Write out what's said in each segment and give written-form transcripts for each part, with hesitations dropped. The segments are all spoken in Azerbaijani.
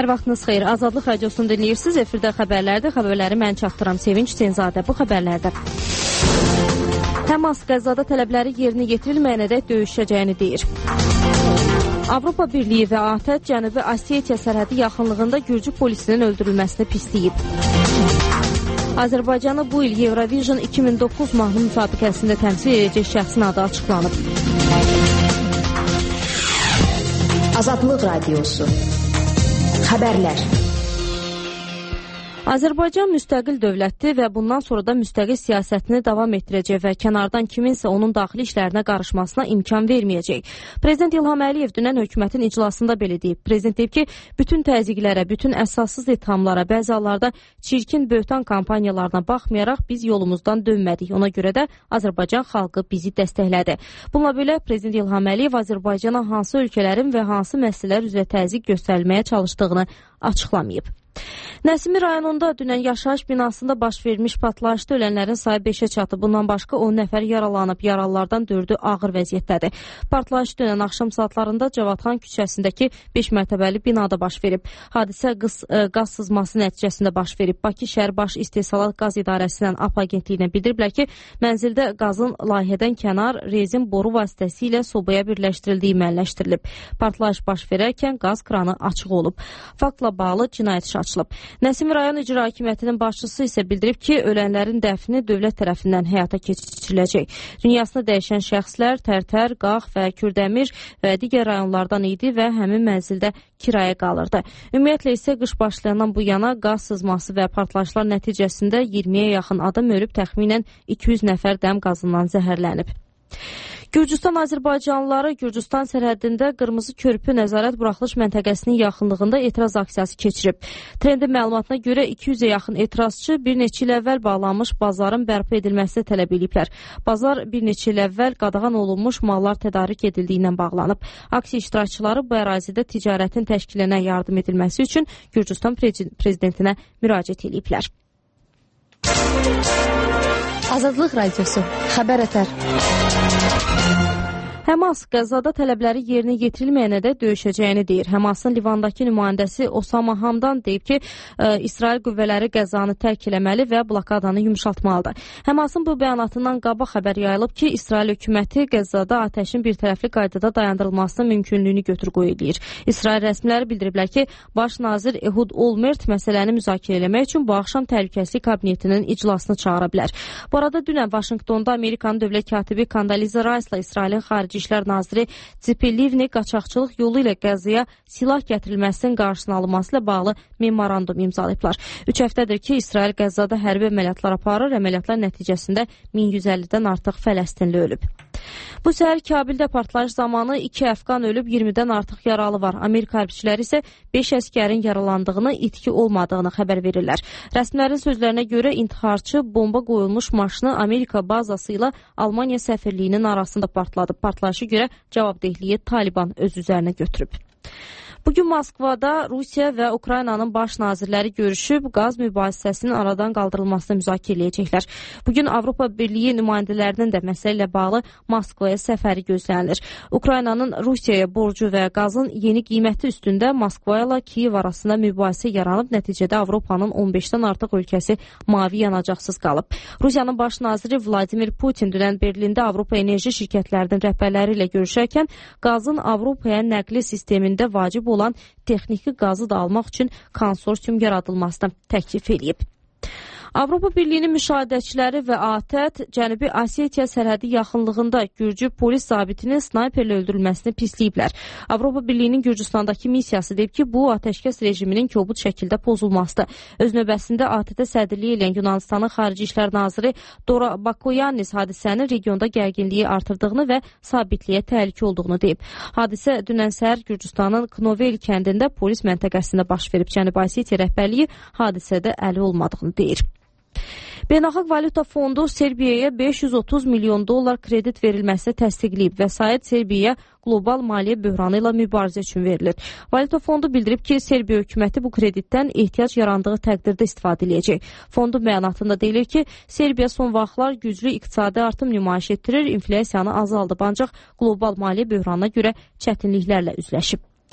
Hər vaxtınız xeyir. Azadlıq radiosunu dinləyirsiniz. Efirdə xəbərlərdir. Xəbərləri mən çatdıram. Sevinç Cenzadə bu xəbərlərdə. Həmas Qəzzada tələbləri yerinə yetirilməyənədək döyüşəcəyini deyir. Avropa Birliyi və ATƏT Cənubi Osetiya sərhədi yaxınlığında Gürcü polisinin öldürülməsini pisləyib. Azərbaycanı bu il Eurovision 2009 mahnı müsabiqəsində təmsil edəcək şəxsin adı açıqlanıb. Azadlıq Radiosu. Xəbərlər. Azərbaycan müstəqil dövlətdir və bundan sonra da müstəqil siyasətini davam etdirəcək və kənardan kiminsə onun daxili işlərinə qarışmasına imkan verməyəcək. Prezident İlham Əliyev dünən hökumətin iclasında belə deyib. Prezident deyib ki, bütün təzyiqlərə, bütün əsassız ithamlara, bəzi hallarda çirkin böhtan kampaniyalarına baxmayaraq biz yolumuzdan dönmədik. Ona görə də Azərbaycan xalqı bizi dəstəklədi. Bununla belə Prezident İlham Əliyev Azərbaycana hansı ölkələrin və hansı məsələlər üzrə təzyiq göstərilməyə çalışdığını açıqlamayıb. Nəsimi rayonunda dünən yaşayış binasında baş vermiş partlayışda ölənlərin sayı 5-ə çatıb. Bundan başqa 10 nəfər yaralanıb. Yaralılardan 4-ü ağır vəziyyətdədir. Partlayış dünən axşam saatlarında Cavadxan küçəsindəki 5 mərtəbəli binada baş verib. Hadisə qaz sızması nəticəsində baş verib. Bakı şəhər Baş İstehsalat Qaz İdarəsindən AP agentliyinə bildiriblər ki, mənzildə qazın layihədən kənar rezin boru vasitəsilə sobaya birləşdirildiyi müəyyənləşdirilib. Partlayış baş verərkən qaz kranı açıq olub. Faktla bağlı cinayət işi açılıb. Nəsimi rayon İcra Hakimiyyətinin başçısı isə bildirib ki, ölənlərin dəfni dövlət tərəfindən həyata keçiriləcək. Dünyasını dəyişən şəxslər Tərtər, Qax və Kürdəmir və digər rayonlardan idi və həmin mənzildə kirayə qalırdı. Ümumiyyətlə isə qış başlayandan bu yana qaz sızması və partlayışlar nəticəsində 20-yə yaxın adam ölüb, təxminən 200 nəfər dəm qazından zəhərlənib. Gürcüstan azərbaycanlıları Gürcüstan sərhədində Qırmızı Körpü nəzarət buraxılış məntəqəsinin yaxınlığında etiraz aksiyası keçirib. Trendin məlumatına görə 200-ə yaxın etirazçı bir neçə il əvvəl bağlanmış bazarın bərpa edilməsini tələb ediblər. Bazar bir neçə il əvvəl qadağan olunmuş mallar tədarik edildiyindən bağlanıb. Aksiya iştirakçıları bu ərazidə ticarətin təşkilinə yardım edilməsi üçün Gürcüstan prezidentinə müraciət ediblər. Azadlıq Radiosu. Xəbər ötər. Həmas Qəzzada tələbləri yerinə yetirilməyənədək döyüşəcəyini deyir. Həmasın Livandakı nümayəndəsi Osama Hamdan deyib ki, İsrail qüvvələri Qəzzanı tərk eləməli və blokadanı yumşaltmalıdır. Həmasın bu bəyanatından qabaq xəbər yayılıb ki, İsrail hökuməti Qəzzada atəşin bir tərəfli qaydada dayandırılmasının mümkünlüyünü götür-qoy edir. İsrail rəsmiləri bildiriblər ki, baş nazir Ehud Olmert məsələni müzakirə eləmək üçün bu axşam təhlükəsizlik kabinetinin iclasını çağıra bilər. Bu arada dünən Vaşinqtonda Amerikanın dövlət katibi Condoleezza Rice'la İsrailin xarici İşlər naziri Tzipi Livni qaçaqçılıq yolu ilə Qəzzaya silah gətirilməsinin qarşısını alınması ilə bağlı memorandum imzalayıblar. 3 həftədir ki, İsrail Qəzzada hərbi əməliyyatlar aparır. Əməliyyatlar nəticəsində 1150-dən artıq Fələstinli ölüb. Bu səhər Kabildə partlayış zamanı 2 əfqan ölüb, 20-dən artıq yaralı var. Amerika hərbçiləri isə 5 əskərin yaralandığını, itki olmadığını xəbər verirlər. Rəsmilərin sözlərinə görə intiharçı bomba qoyulmuş maşını Amerika bazası ilə Almaniya səfirliyinin arasında partladı. Partlayışa görə cavabdehliyi Taliban öz üzərinə götürüb. Bugün Moskvada Rusiya və Ukraynanın baş nazirləri görüşüb, qaz mübahisəsinin aradan qaldırılmasını müzakirə edəcəklər. Bugün Avropa Birliyi nümayəndələrinin də məsələ ilə bağlı Moskvaya səfəri gözlənilir. Ukraynanın Rusiyaya borcu və qazın yeni qiyməti üstündə Moskva ilə Kiyev arasında mübahisə yaranıb, nəticədə Avropanın 15-dən artıq ölkəsi mavi yanacaqsız qalıb. Rusiyanın baş naziri Vladimir Putin dünən Berlində Avropa enerji şirkətlərinin rəhbərləri ilə görüşərkən qazın Avropaya nəqli sistemində vacib olan texniki qazı da almaq üçün konsorsium yaradılmasını təklif edib. Avropa Birliyinin müşahidəçiləri və ATƏT Cənubi Osetiya sərhədi yaxınlığında Gürcü polis zabitinin snayperlə öldürülməsini pisləyiblər. Avropa Birliyinin Gürcüstandakı missiyası deyib ki, bu atəşkəs rejiminin kobud şəkildə pozulmasıdır. Öz növbəsində ATƏT-ə sədrliyi eləyən Yunanistanın Xarici İşlər naziri Dora Bakoyannis hadisənin regionda gərginliyi artırdığını və sabitliyə təhlükə olduğunu deyib. Hadisə dünən səhər Gürcüstanın Knovel kəndində polis məntəqəsində baş verib. Cənubi Osetiya rəhbərliyi hadisədə əli olmadığını deyir. Beynəlxalq Valyuta Fondu Serbiyaya 530 milyon dollar kredit verilməsini təsdiqləyib. Vəsait Serbiyaya qlobal maliyyə böhranı ilə mübarizə üçün verilir. Valyuta Fondu bildirib ki, Serbiya hökuməti bu kreditdən ehtiyac yarandığı təqdirdə istifadə edəcək. Fondun bəyanatında deyilir ki, Serbiya son vaxtlar güclü iqtisadi artım nümayiş etdirir, inflyasiyanı azaldıb, ancaq qlobal maliyyə böhranına görə çətinliklərlə üzləşib.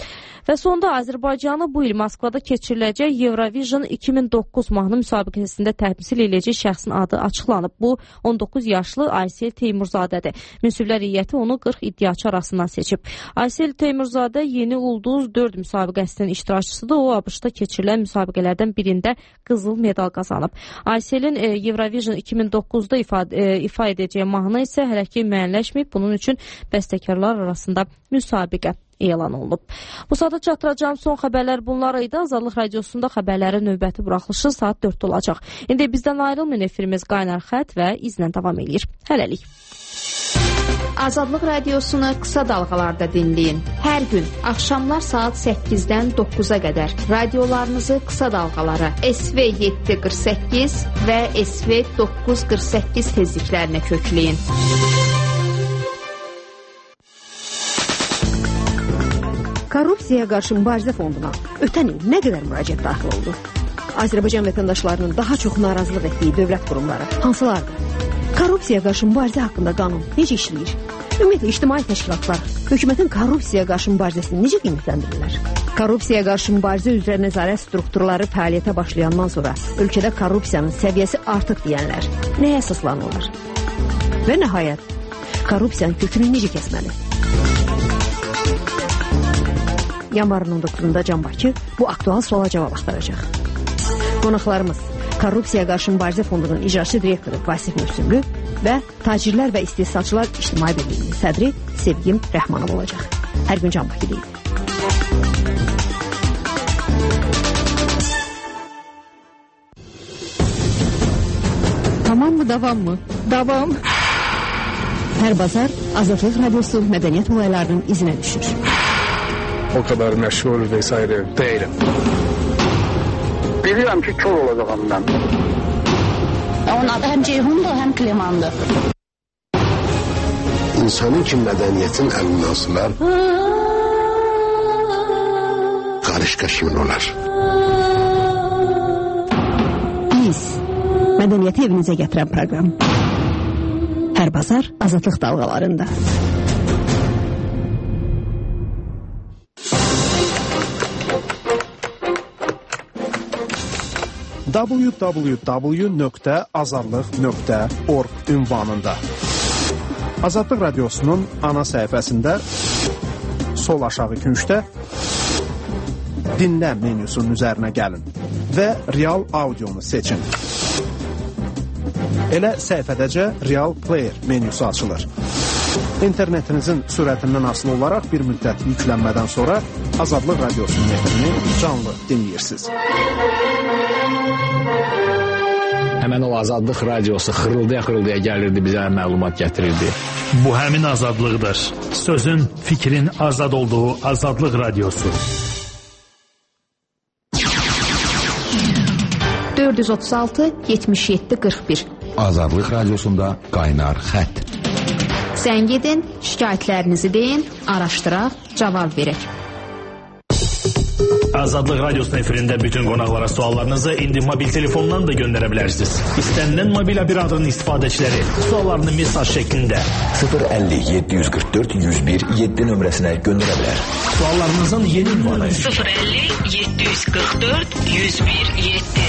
Və sonda Azərbaycanı bu il Moskvada keçiriləcək Eurovision 2009 mahnı müsabiqəsində təmsil edəcək şəxsin adı açıqlanıb. Bu 19 yaşlı Aysel Teymurzadedir. Münsiflər heyəti onu 40 iddiaçı arasından seçib. Aysel Teymurzadə Yeni Ulduz 4 müsabiqəsinin iştirakçısıdır. O ABŞ-da keçirilən müsabiqələrdən birində qızıl medal qazanıb. Ayselin Eurovision 2009-da ifa edəcəyi mahnı isə hələ ki müəyyənləşməyib. Bunun üçün bəstəkarlar arasında müsabiqə elan olunub. Bu saata çatdıracağım son xəbərlər bunlar idi. Azadlıq Radiosunda xəbərlərin növbəti buraxılışı saat 4-də olacaq. İndi bizdən ayrılmayın, efirimiz Qaynar Xətt və izlə davam edir. Hələlik. Azadlıq Radiosunu qısa dalğalarda dinləyin. Hər gün axşamlar saat 8-dən 9-a qədər radiolarınızı qısa dalğalara SV 748 və SV 948 tezliklərinə kökləyin. Korrupsiyaya qarşı mübarizə fonduna ötən il nə qədər müraciət daxil oldu? Azərbaycan vətəndaşlarının daha çox narazılıq etdiyi dövlət qurumları hansılardır? Korrupsiyaya qarşı mübarizə haqqında qanun necə işləyir? Ümumiyyətlə, ictimai təşkilatlar hökumətin korrupsiyaya qarşı mübarizəsini necə qiymətləndirirlər? Korrupsiyaya qarşı mübarizə üzrə nəzarət strukturları fəaliyyətə başlayandan sonra ölkədə korrupsiyanın səviyyəsi artıq deyənlər nəyə əsaslanırlar? Və nəhayət, korrupsiyanın kökünü necə kəsməli? Yanvarın 19-da Can Bakı bu aktual suala cavab axtaracaq. Qonaqlarımız Korrupsiyaya qarşı mübarizə fondunun icraçı direktoru Vasif Mövsümlü və Tacirlər və İstehsalçılar İctimai Birliyinin sədri Sevgim Rəhmanov olacaq. Hər gün Can Bakı deyil. Tamam mı, davam mı? Davam. Hər bazar Azadlıq Radiosu mədəniyyət olaylarının izinə düşür. O kadar meşhur vesaire değilim. Biliyorum ki kör olacağım ben. Onun adı hem Ceyhun'dur hem Kliman'dır. İnsanın ki mədəniyyətin əlindən asılar, qarışqa kimin olar? Biz, mədəniyyəti evinizə gətirən proqram. Hər bazar Azadlıq dalğalarında. www.azadlıq.org ünvanında Azadlıq Radiosunun ana səhifəsində sol aşağı küncdə dinlə menyusunun üzərinə gəlin və real audionu seçin. Elə səhifədəcə Real Player menyusu açılır. İnternetinizin sürətindən asılı olaraq bir müddət yüklənmədən sonra Azadlıq Radiosunun efrini canlı dinləyirsiniz. Həmən o Azadlıq Radiosu xırıldaya-xırıldaya gəlirdi, bizə məlumat gətirirdi. Bu həmin azadlıqdır. Sözün, fikrin azad olduğu Azadlıq Radiosu. 436-77-41 Azadlıq Radiosunda Qaynar Xətt. Zəng edin, şikayətlərinizi deyin, araşdıraq, cavab verək. Azadlıq Radiosunun efirində bütün qonaqlara suallarınızı indi mobil telefondan da göndərə bilərsiniz. İstənilən mobil operatörün istifadəçiləri suallarını mesaj şəklində 050-744-101-7 nömrəsinə göndərə bilər. Suallarınızın yeni ünvanı 050-744-101-7.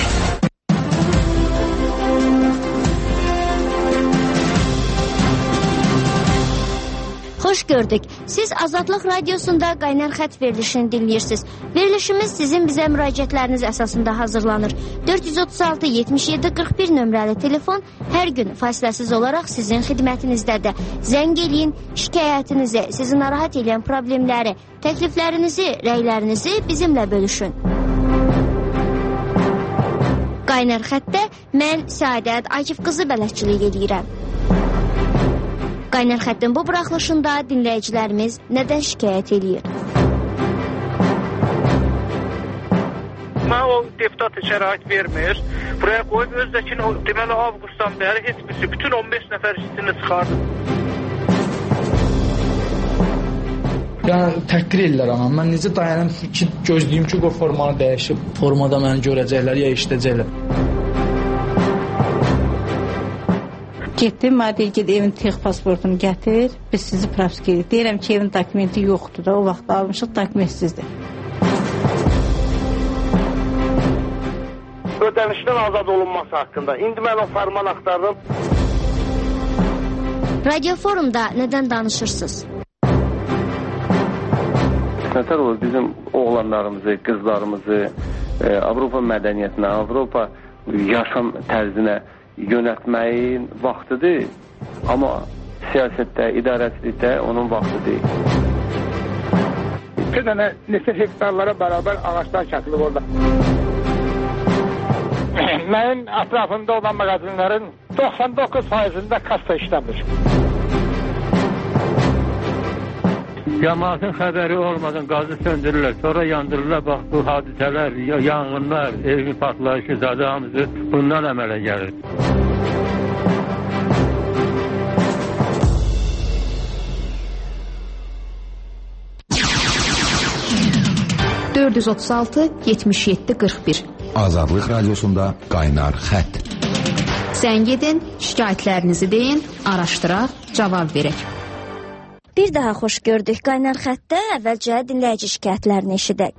Xoş gördük. Siz Azadlıq Radiosunda Qaynar Xətt verilişini dinləyirsiniz. Verilişimiz sizin bizə müraciətləriniz əsasında hazırlanır. 436-77-41 nömrəli telefon hər gün fasiləsiz olaraq sizin xidmətinizdədir. Zəng eləyin, şikayətinizi, sizi narahat edən problemləri, təkliflərinizi, rəylərinizi bizimlə bölüşün. Qaynar Xəttdə mən Səadət Akif qızı bələdçilik edirəm. Qaynar Xəttin bu buraxılışında dinləyicilərimiz nədən şikayət edir? Mən o deputatı şərait vermir. Buraya qoyub özdəkini deməli avqustdan bəri heç birisi bütün 15 nəfər işçini çıxardı. Yəni təhqir edirlər anam. Mən necə dayanım ki, gözləyim ki, o formanı dəyişib, formada məni görəcəklər, ya işləyəcəklər. Getdim, mənə deyir, ged evin tex pasportunu gətir, biz sizi propiska edirik. Deyirəm ki, evin dokumenti yoxdur da, o vaxt almışıq, dokumentsizdir. ödənişdən azad olunması haqqında. İndi mən o fərman axtardım. Radio Forumda nədən danışırsınız? Nətər olur bizim oğlanlarımızı, qızlarımızı Avropa mədəniyyətinə, Avropa yaşam tərzinə yönətməyin vaxtıdır. Amma siyasətdə, idarəçilikdə onun vaxtı deyil. Bir dənə neçə hektarlara bərabər ağaçlar kəsilib orada. Mənim ətrafında olan mağazinlərin 99%-ində kassa işləmir. Cəmaatın xəbəri olmadan qazı söndürürlər, sonra yandırırlar. Bax, bu hadisələr, yanğınlar, evin partlayışı, zadamızı bundan əmələ gəlir. ...436-77-41 Azadlıq Radiosunda Qaynar Xətt. Zəng edin, şikayətlərinizi deyin, araşdıraq, cavab verək. Bir daha xoş gördük. Qaynar Xəttdə əvvəlcə dinləyici şikayətlərini eşidək.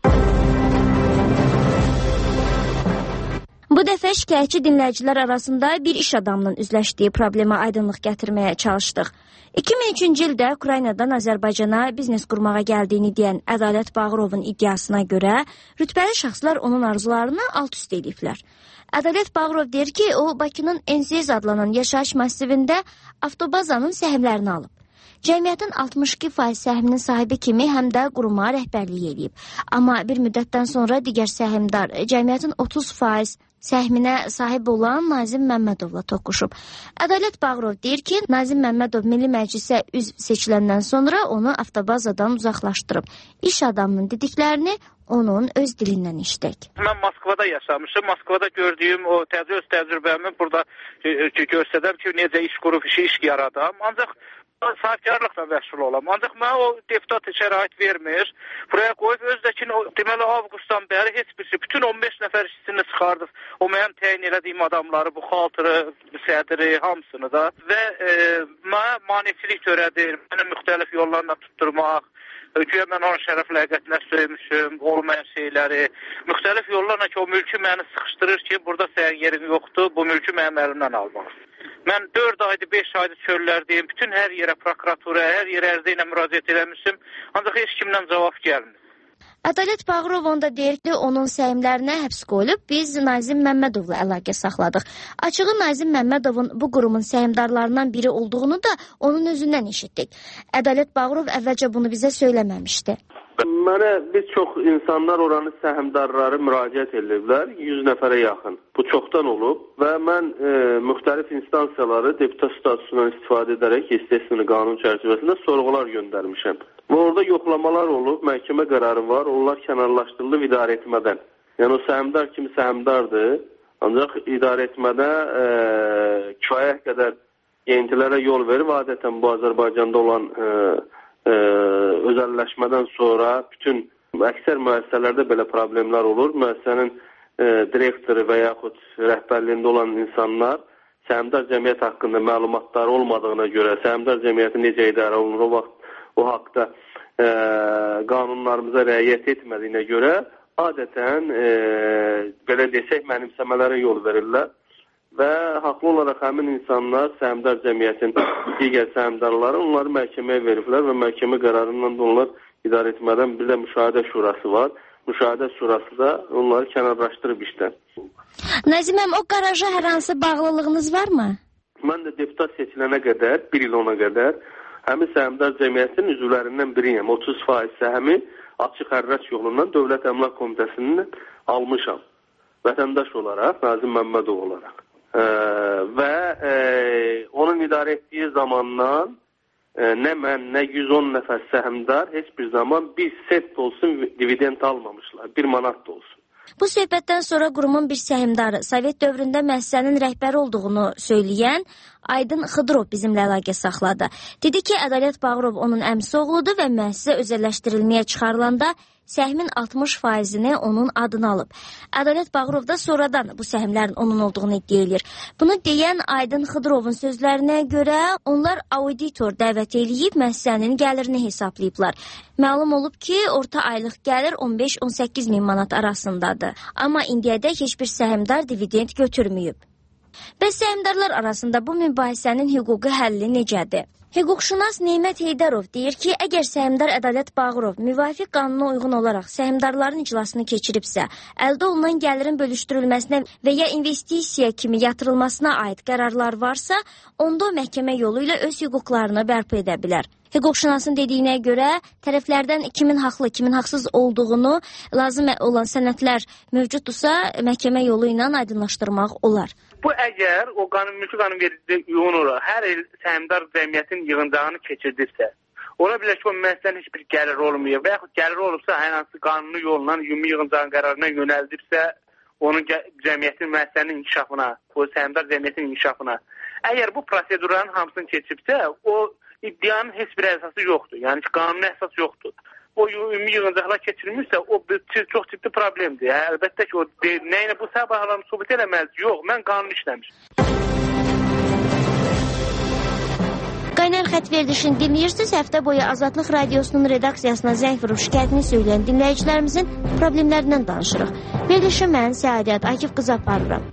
Bu dəfə şikayətçi dinləyicilər arasında bir iş adamının üzləşdiyi problemə aydınlıq gətirməyə çalışdıq. 2003-cü ildə Ukraynadan Azərbaycana biznes qurmağa gəldiyini deyən Ədalət Bağırovun iddiasına görə rütbəli şəxslər onun arzularını alt-üst ediblər. Ədalət Bağırov deyir ki, o Bakının NCS adlanan yaşayış massivində avtobazanın səhmlərini alıb. Cəmiyyətin 62% səhminin sahibi kimi həm də quruma rəhbərlik edib. Amma bir müddətdən sonra digər səhmdar cəmiyyətin 30% səhminə sahib olan Nazim Məmmədovla toqquşub. Ədalət Bağırov deyir ki, Nazim Məmmədov Milli Məclisə üzv seçiləndən sonra onu avtobazadan uzaqlaşdırıb. İş adamının dediklərini onun öz dilindən işlək. Mən Moskvada yaşamışım. Moskvada gördüyüm o öz təcrübəmi burada göstərəm ki, necə iş qurub iş yaradam. Ancaq sahibkarlıqla məşğul olam. Ancaq mən o deputat şərait vermir. Buraya qoyub özdəkini deməli avqustdan bəri heç birisi bütün 15 nəfər işçisini çıxardıb. O mənim təyin elədiyim adamları, bu xaltırı, sədri, hamısını da və mənə maneçilik törədir. Məni müxtəlif yollarla tutturmaq. Güya mən onun şərəf ləyaqətinə söymüşüm, olmayan şeyləri. Müxtəlif yollarla ki, o mülkü məni sıxışdırır ki, burada sənin yerin yoxdur, bu mülkü mənim əlimdən almaq. Mən 4 aydır, 5 aydır çöllərdəyim, bütün hər yerə prokuratura, hər yerə ərizə ilə müraciət eləmişim, ancaq heç kimdən cavab gəlmir. Ədalət Bağırov onda deyir ki, onun səhmlərinə həbs qoyulub, biz Nazim Məmmədovla əlaqə saxladıq. Açığı Nazim Məmmədovun bu qurumun səhmdarlarından biri olduğunu da onun özündən eşitdik. Ədalət Bağırov əvvəlcə bunu bizə söyləməmişdi. Mənə bir çox insanlar oranı səhmdarları müraciət ediblər, 100 nəfərə yaxın. Bu çoxdan olub və mən müxtəlif instansiyaları deputat statusundan istifadə edərək istehsini qanun çərçivəsində sorğular göndərmişəm. Və orada yoxlamalar olub, məhkəmə qərarı var, onlar kənarlaşdırılıb idarəetmədən. Yəni o səhmdar kimi səhmdardır, ancaq idarəetmədə kifayət qədər yeyintilərə yol verib, adətən bu Azərbaycanda olan özəlləşmədən sonra bütün əksər müəssisələrdə belə problemlər olur. Müəssisənin direktoru və yaxud rəhbərliyində olan insanlar səhmdar cəmiyyət haqqında məlumatları olmadığına görə, səhmdar cəmiyyəti necə idarə olunur o haqda qanunlarımıza riayət etmədiyinə görə adətən belə desək mənimsəmələrə yol verirlər. Və haqlı olaraq həmin insanlar səhmdar cəmiyyətin digər səhmdarları onları məhkəməyə veriblər və məhkəmə qərarından da onlar idarə etmədən bir də müşahidə şurası var. Müşahidə şurası da onları kənarlaşdırıb işdən. Naziməm, o qaraja hər hansı bağlılığınız varmı? Mən də deputat seçilənə qədər, bir il ona qədər həmin səhmdar cəmiyyətin üzvlərindən biriyəm. 30% səhmi açıq hərrac yolundan Dövlət Əmlak Komitəsindən almışam. Vətəndaş olaraq, Nazim Məmmədov olaraq. Və onun idarə etdiyi zamandan nə mən, nə 110 nəfər səhmdar heç bir zaman bir sent olsun dividend almamışlar, 1 manat da olsun. Bu söhbətdən sonra qurumun bir səhmdarı, Sovet dövründə müəssisənin rəhbəri olduğunu söyləyən Aydın Xıdırov bizimlə əlaqə saxladı. Dedi ki, Ədalət Bağırov onun əmsi oğludur və müəssisə özəlləşdirilməyə çıxarılanda səhmin 60%-ni onun adını alıb. Ədalət Bağırov da sonradan bu səhmlərin onun olduğunu iddia edir. Bunu deyən Aydın Xıdırovun sözlərinə görə onlar auditor dəvət eləyib müəssisənin gəlirini hesablayıblar. Məlum olub ki, orta aylıq gəlir 15-18 min manat arasındadır. Amma indiyədək heç bir səhmdar dividend götürməyib. Bəs səhmdarlar arasında bu mübahisənin hüquqi həlli necədir? Hüquqşünas Neymət Heydərov deyir ki, əgər səhmdar Ədalət Bağırov müvafiq qanuna uyğun olaraq səhmdarların iclasını keçiribsə, əldə olunan gəlirin bölüşdürülməsinə və ya investisiya kimi yatırılmasına aid qərarlar varsa, onda o məhkəmə yolu ilə öz hüquqlarını bərpa edə bilər. Hüquqşünasın dediyinə görə tərəflərdən kimin haqlı, kimin haqsız olduğunu lazım olan sənədlər mövcuddursa, məhkəmə yolu ilə aydınlaşdırmaq olar. Bu əgər o mülki qanunvericiliklə uyğun olaraq hər il səhmdar cəmiyyətin yığıncağını keçirdirsə, ola bilər ki, o müəssisənin heç bir gəlir olmuyor və yaxud gəlir olubsa, hər hansı qanuni yolla ümumi yığıncağın qərarına yönəldibsə, onun cəmiyyətin müəssisənin inkişafına, o səhmdar cəmiyyətin inkişafına. Əgər bu prosedurların hamısını keçibsə, o iddianın heç bir əsası yoxdur. Yəni ki, qanuni əsas yoxdur. O ümumi yığıncaqlar keçirilmişsə, o çox ciddi problemdir. Əlbəttə ki, o nəyinə bu səbəblərini sübut eləməlidir? Yox, mən qanun işləmişim. Qaynar xətt verilişini dinləyirsiniz. Həftə boyu Azadlıq Radiosunun redaksiyasına zəng vurub şikayətini söyləyən dinləyicilərimizin problemlərindən danışırıq. Verilişi mən Səadət Akif qızı aparıram.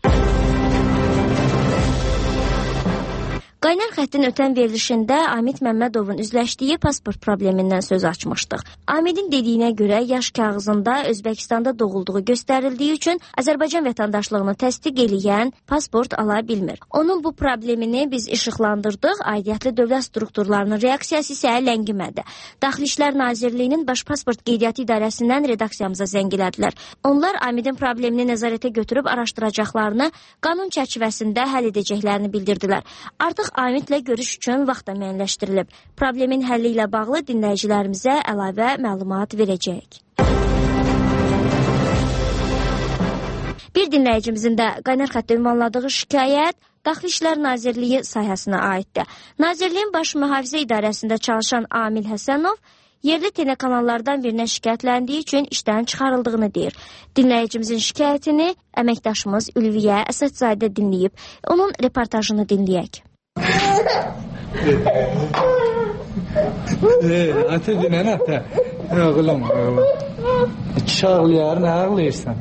Qaynar xəttin ötən verilişində Amid Məmmədovun üzləşdiyi pasport problemindən söz açmışdıq. Amidin dediyinə görə yaş kağızında Özbəkistanda doğulduğu göstərildiyi üçün Azərbaycan vətəndaşlığını təsdiq eləyən pasport ala bilmir. Onun bu problemini biz işıqlandırdıq, aidiyyatlı dövlət strukturlarının reaksiyası isə ləngimədi. Daxili İşlər Nazirliyinin Baş Pasport Qeydiyyatı İdarəsindən redaksiyamıza zəng elədilər. Onlar Amidin problemini nəzarətə götürüb araşdıracaqlarını, qanun çərçivəsində həll edəcəklərini bildirdilər. Artıq Amidlə görüş üçün vaxt da müəyyənləşdirilib. Problemin həlli ilə bağlı dinləyicilərimizə əlavə məlumat verəcəyik. Bir dinləyicimizin də qaynar xəttə ünvanladığı şikayət Daxili İşlər Nazirliyi sahəsinə aiddir. Nazirliyin Baş Mühafizə İdarəsində çalışan Amil Həsənov yerli telekanallardan birinə şikayətləndiyi üçün işdən çıxarıldığını deyir. Dinləyicimizin şikayətini əməkdaşımız Ülviyə Əsədzadə dinləyib. Onun reportajını dinləyək. Ata dinən ata. Ağlam. İki ağlayar, nə ağlayırsan?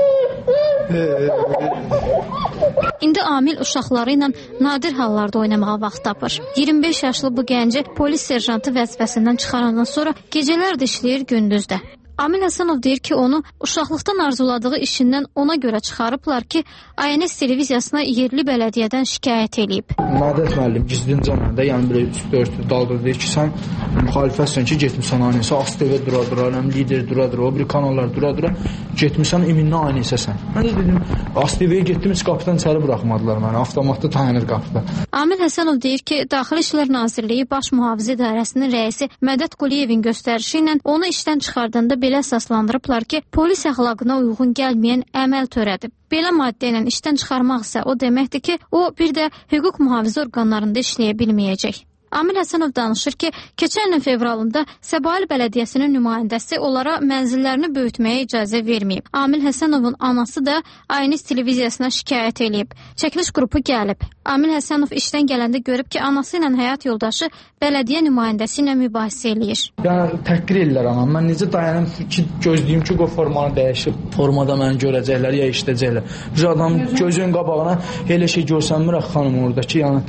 İndi Amil uşaqları ilə nadir hallarda oynamağa vaxt tapır. 25 yaşlı bu gənci polis serjantı vəzifəsindən çıxarandan sonra gecələr də işləyir, gündüz də. Amil Həsənov deyir ki, onu uşaqlıqdan arzuladığı işindən ona görə çıxarıblar ki, ANS televiziyasına yerli bələdiyyədən şikayət eləyib. Nadət müəllim gizlin zamanda, yəni belə üstü daldırdı deyir ki, sən müxalifətsən ki, getmirsən ANS-ə, ASTV dura-dura, lider dura-dura, o bir kanallar dura-dura, getmirsən iminlə ANS-əsən. Mən də dedim, ASTV-yə getdim, heç qapıdan içəri buraxmadılar məni, avtomatda dayanır qapıda. Amil Həsənov deyir ki, Daxili İşlər Nazirliyi Baş Mühafizə İdarəsinin rəisi Mədət Quliyevin göstərişi ilə onu işdən çıxardığında belə əsaslandırıblar ki, polis əxlaqına uyğun gəlməyən əməl törədib. Belə maddə ilə işdən çıxarmaq isə o deməkdir ki, o bir də hüquq mühafizə orqanlarında işləyə bilməyəcək. Amil Həsənov danışır ki, keçən ilin fevralında Səbail Bələdiyyəsinin nümayəndəsi onlara mənzillərini böyütməyə icazə verməyib. Amil Həsənovun anası da ANS televiziyasına şikayət eləyib. Çəkiliş qrupu gəlib. Amil Həsənov işdən gələndə görüb ki, anası ilə həyat yoldaşı bələdiyyə nümayəndəsi ilə mübahisə eləyir. Yəni, təhqir edirlər anam. Mən necə dayanım ki, gözləyim ki, o formanı dəyişib. Formada məni görəcəklər, ya işləyəcəklər. Bir adam gözün qabağına elə şey görsənmirək xanım orada ki, yəni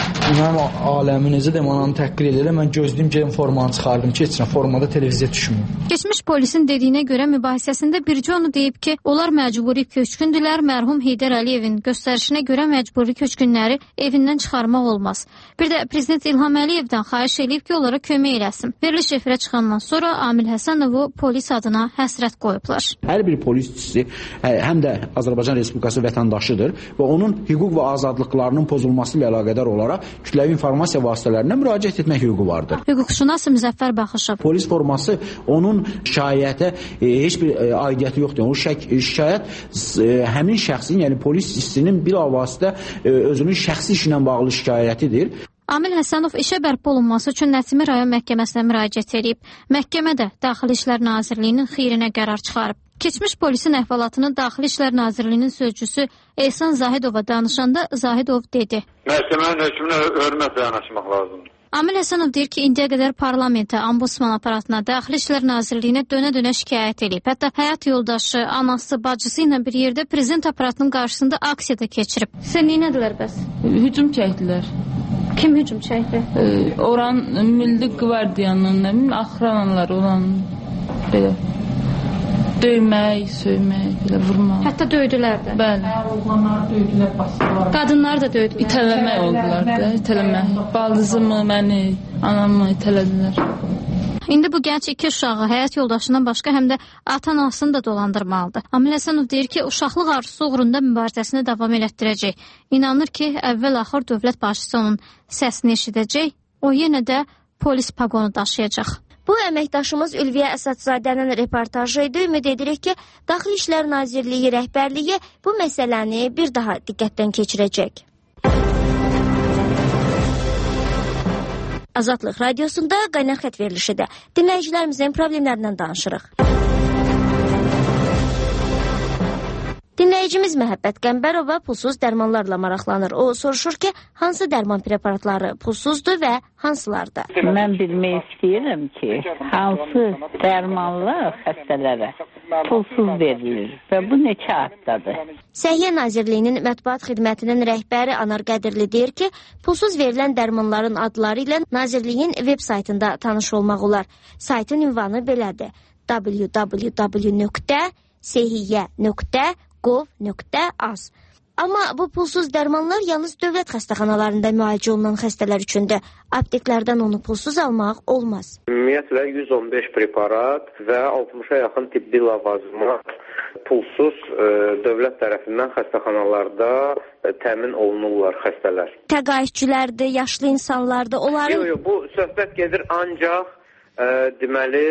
mənim aləmi necə deyim, ananı təhqir edirlər. Mən gözləyim ki, formanı çıxardım ki, heç formada televiziya düşmür. Keçmiş polisin dediyinə görə mübahisəsində bircə onu deyib ki, onlar məcburi köçkündülər. Mərhum Heydər Əliyevin göstərişinə görə məcburi köçkünləri evindən çıxarmaq olmaz. Bir də Prezident İlham Əliyevdən xahiş edib ki, onlara kömək eləsin. Veriliş efirə çıxandan sonra Amil Həsənovu polis adına həsrət qoyublar. Hər bir polis işçisi həm də Azərbaycan Respublikası vətəndaşıdır və onun hüquq və azadlıqlarının pozulması ilə əlaqədar olaraq kütləvi informasiya vasitələrinə müraciət etmək hüququ vardır. Hüquqşünas Müzəffər Baxışov. Polis forması onun şikayətə heç bir aidiyyəti yoxdur. O şikayət həmin şəxsin, yəni polis işçisinin bilavasitə özünün şəxsi işinə bağlı şikayətidir. Amil Həsənov işə bərpa olunması üçün Nəsimi rayon məhkəməsinə müraciət edib. Məhkəmə də Daxili İşlər Nazirliyinin xeyrinə qərar çıxarıb. Keçmiş polisin əhvalatını Daxili İşlər Nazirliyinin sözcüsü Ehsan Zahidova danışanda Zahidov dedi. Məhkəmənin hökmünə hörmətlə yanaşmaq lazımdır. Amil Həsənov deyir ki, indiyə qədər parlamentə, Ombudsman aparatına, Daxili İşlər Nazirliyinə dönə-dönə şikayət edib. Hətta həyat yoldaşı, anası, bacısı ilə bir yerdə prezident aparatının qarşısında aksiyada keçirib. Sən neynədilər bəs? Hücum çəkdilər. Kim hücum çəkdi? Oran Milli Qvardiyanın, nə bilim, axranalar olan belə döymək, söymək, belə vurmaq. Hətta döydülər də. Bəli. Oğlanları döydülər, basdılar. Qadınlar da döydülər. İtələmək oldular da, itələmək. Baldızımı, məni, anamı itələdilər. İndi bu gənc iki uşağı həyat yoldaşından başqa həm də ata-anasını da dolandırmalıdır. Amil Həsənov deyir ki, uşaqlıq arzusu uğrunda mübarizəsini davam elətdirəcək. İnanır ki, əvvəl-axır dövlət başçısı onun səsini eşidəcək, o yenə də polis paqonu daşıyacaq. Bu əməkdaşımız Ülviyə Əsədzadənin reportajı idi. Ümid edirik ki, Daxili İşlər Nazirliyi rəhbərliyi bu məsələni bir daha diqqətdən keçirəcək. Azadlıq Radiosunda Qaynar xət verilişidir. Dinləyicilərimizin problemlərindən danışırıq. Dinləyicimiz Məhəbbət Qəmbərova pulsuz dərmanlarla maraqlanır. O soruşur ki, hansı dərman preparatları pulsuzdur və hansılardır? Mən bilmək istəyirəm ki, hansı dərmanlar xəstələrə pulsuz verilir və bu neçə addadır? Səhiyyə Nazirliyinin mətbuat xidmətinin rəhbəri Anar Qədirli deyir ki, pulsuz verilən dərmanların adları ilə Nazirliyin veb saytında tanış olmaq olar. Saytın ünvanı belədir: www.sehiyyə.gov.az. Amma bu pulsuz dərmanlar yalnız dövlət xəstəxanalarında müalicə olunan xəstələr üçündür. Apteklərdən onu pulsuz almaq olmaz. Ümumiyyətlə 115 preparat və 60-a yaxın tibbi lavazımat pulsuz dövlət tərəfindən xəstəxanalarda təmin olunurlar xəstələr. Təqaüdçülərdir, yaşlı insanlardır, onların... Yox, bu söhbət gedir ancaq deməli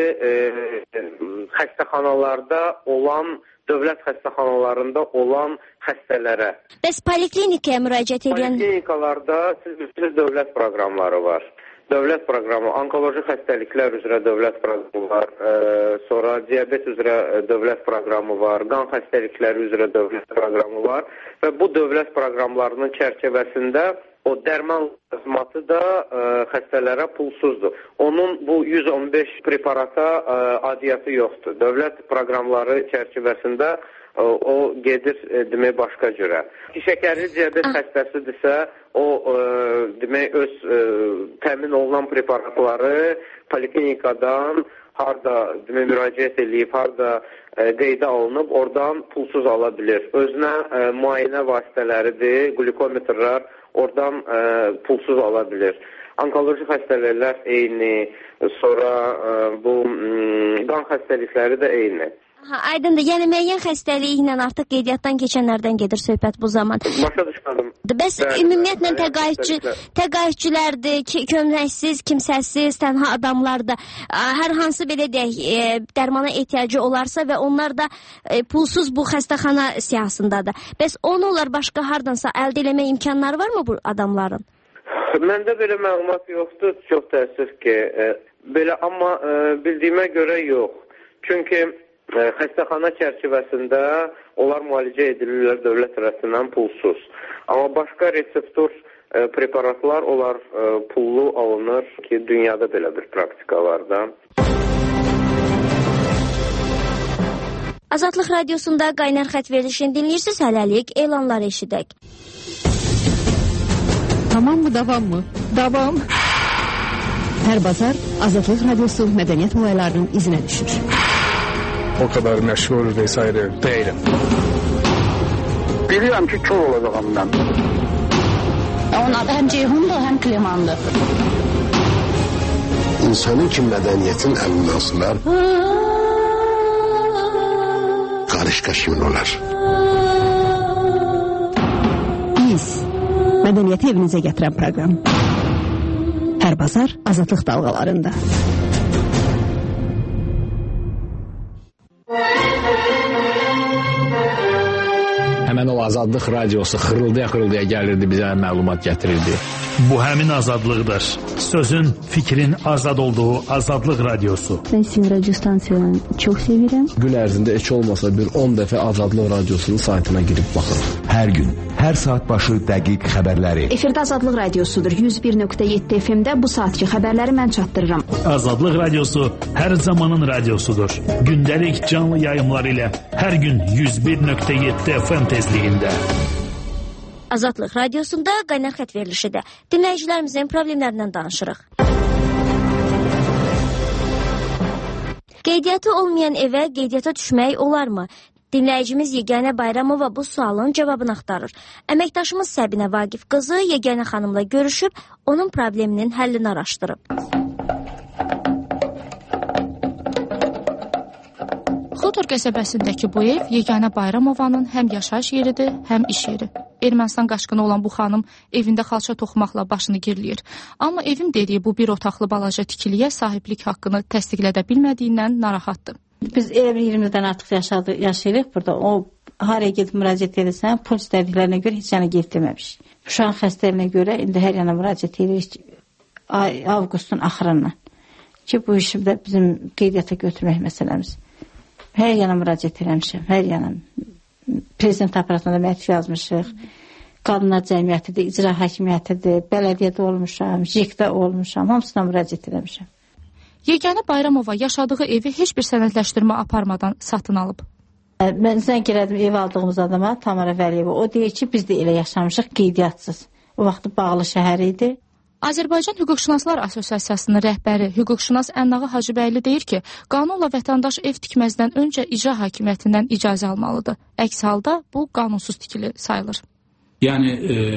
xəstəxanalarda olan, dövlət xəstəxanalarında olan xəstələrə. Bəs poliklinikaya müraciət edən... Poliklinikalarda siz dövlət proqramları var. Dövlət proqramı, onkoloji xəstəliklər üzrə dövlət proqramı var, sonra diabet üzrə dövlət proqramı var, qan xəstəlikləri üzrə dövlət proqramı var və bu dövlət proqramlarının çərçivəsində o dərman lazımatı da xəstələrə pulsuzdur. Onun bu 115 preparata adiyyatı yoxdur. Dövlət proqramları çərçivəsində o gedir demək başqa cürə. Şəkərli diabet xəstəsidirsə, o demək öz təmin olunan preparatları poliklinikadan harda demək müraciət edib, harda qeydə alınıb, oradan pulsuz ala bilir. Özünə müayinə vasitələridir, glikometrlər oradan pulsuz ala bilir. Onkoloji xəstəliklər eyni, sonra bu qan xəstəlikləri də eyni. Aydındır, yəni müəyyən xəstəliyi ilə artıq qeydiyyatdan keçənlərdən gedir söhbət bu zaman. Başa düşmədim. Bəs ümumiyyətlə təqaüdçülərdir, kömləksiz, kimsəsiz, tənha adamlardır. Hər hansı belə deyək, dərmana ehtiyacı olarsa və onlar da pulsuz bu xəstəxana siyahısındadır. Bəs onu onlar başqa hardansa əldə eləmək imkanları varmı bu adamların? Məndə belə məlumat yoxdur, çox təəssüf ki. Belə, amma bildiyimə görə yox. Çünki xəstəxana çərçivəsində onlar müalicə edilirlər dövlət tərəfindən pulsuz. Amma başqa reseptor preparatlar onlar pullu alınır ki, dünyada belə bir praktika var da. Azadlıq Radiosunda Qaynar xət verilişini dinləyirsiniz, hələlik elanları eşidək. Tamam mı, davam mı? Davam. Hər bazar Azadlıq Radiosu mədəniyyət olaylarının izinə düşür. O kadar meşhur vesaire değilim. Biliyorum ki kör olacağım ben. Onun adı hem Ceyhun'dur hem Kliman'dır. İnsanın ki mədəniyyətin əlindən asılar, qarışqa kimin olar? Biz, mədəniyyəti evinizə gətirən proqram. Hər bazar Azadlıq dalğalarında. Həmən o Azadlıq radiosu xırıldaya-xırıldaya gəlirdi, bizə məlumat gətirirdi. Bu həmin azadlıqdır. Sözün, fikrin azad olduğu Azadlıq Radiosu. Ben sizin radyo stansiyonu çok seviyorum. Gün ərzində heç olmasa bir 10 dəfə Azadlıq Radiosunun saytına girib baxın. Hər gün, hər saat başı dəqiq xəbərləri. Efirdə Azadlıq Radiosudur. 101.7 FM-də bu saatki xəbərləri mən çatdırıram. Azadlıq Radiosu hər zamanın radiosudur. Gündəlik canlı yayımlar ilə hər gün 101.7 FM tezliyində. Azadlıq Radiosunda Qaynar xət verilişidir. Dinləyicilərimizin problemlərindən danışırıq. Qeydiyyatı olmayan evə qeydiyyata düşmək olarmı? Dinləyicimiz Yeganə Bayramova bu sualın cavabını axtarır. Əməkdaşımız Səbinə Vaqif qızı Yeganə xanımla görüşüb, onun probleminin həllini araşdırıb. Xodor qəsəbəsindəki bu ev Yeganə Bayramovanın həm yaşayış yeridir, həm iş yeri. Ermənistan qaçqını olan bu xanım evində xalça toxumaqla başını girləyir. Amma evim dediyi bu bir otaqlı balaca tikiliyə sahiblik haqqını təsdiqlədə bilmədiyindən narahatdır. Biz 20-dən artıq yaşayırıq burada. O haraya gedib müraciət edirsən, pul istədiklərinə görə heç yana getdirməmiş. Uşağın xəstəliyinə görə indi hər yana müraciət edirik avqustun axırından. Ki bu işi də bizim qeydiyyata götürmək məsələmiz. Hər yana müraciət eləmişəm, hər yana. Prezident aparatında məktub yazmışıq. Qadınlar cəmiyyətidir, icra hakimiyyətidir, bələdiyyədə olmuşam, JİK-də olmuşam, hamısına müraciət eləmişəm. Yeganə Bayramova yaşadığı evi heç bir sənədləşdirmə aparmadan satın alıb. Mən zəng elədim ev aldığımız adama, Tamara Vəliyeva. O deyir ki, biz də elə yaşamışıq qeydiyyatçısız. O vaxtı bağlı şəhər idi. Azərbaycan Hüquqşünaslar Assosiasiyasının rəhbəri hüquqşünas Ənnağı Hacıbəyli deyir ki, qanunla vətəndaş ev tikməzdən öncə icra hakimiyyətindən icazə almalıdır. Əks halda bu qanunsuz tikili sayılır. Yəni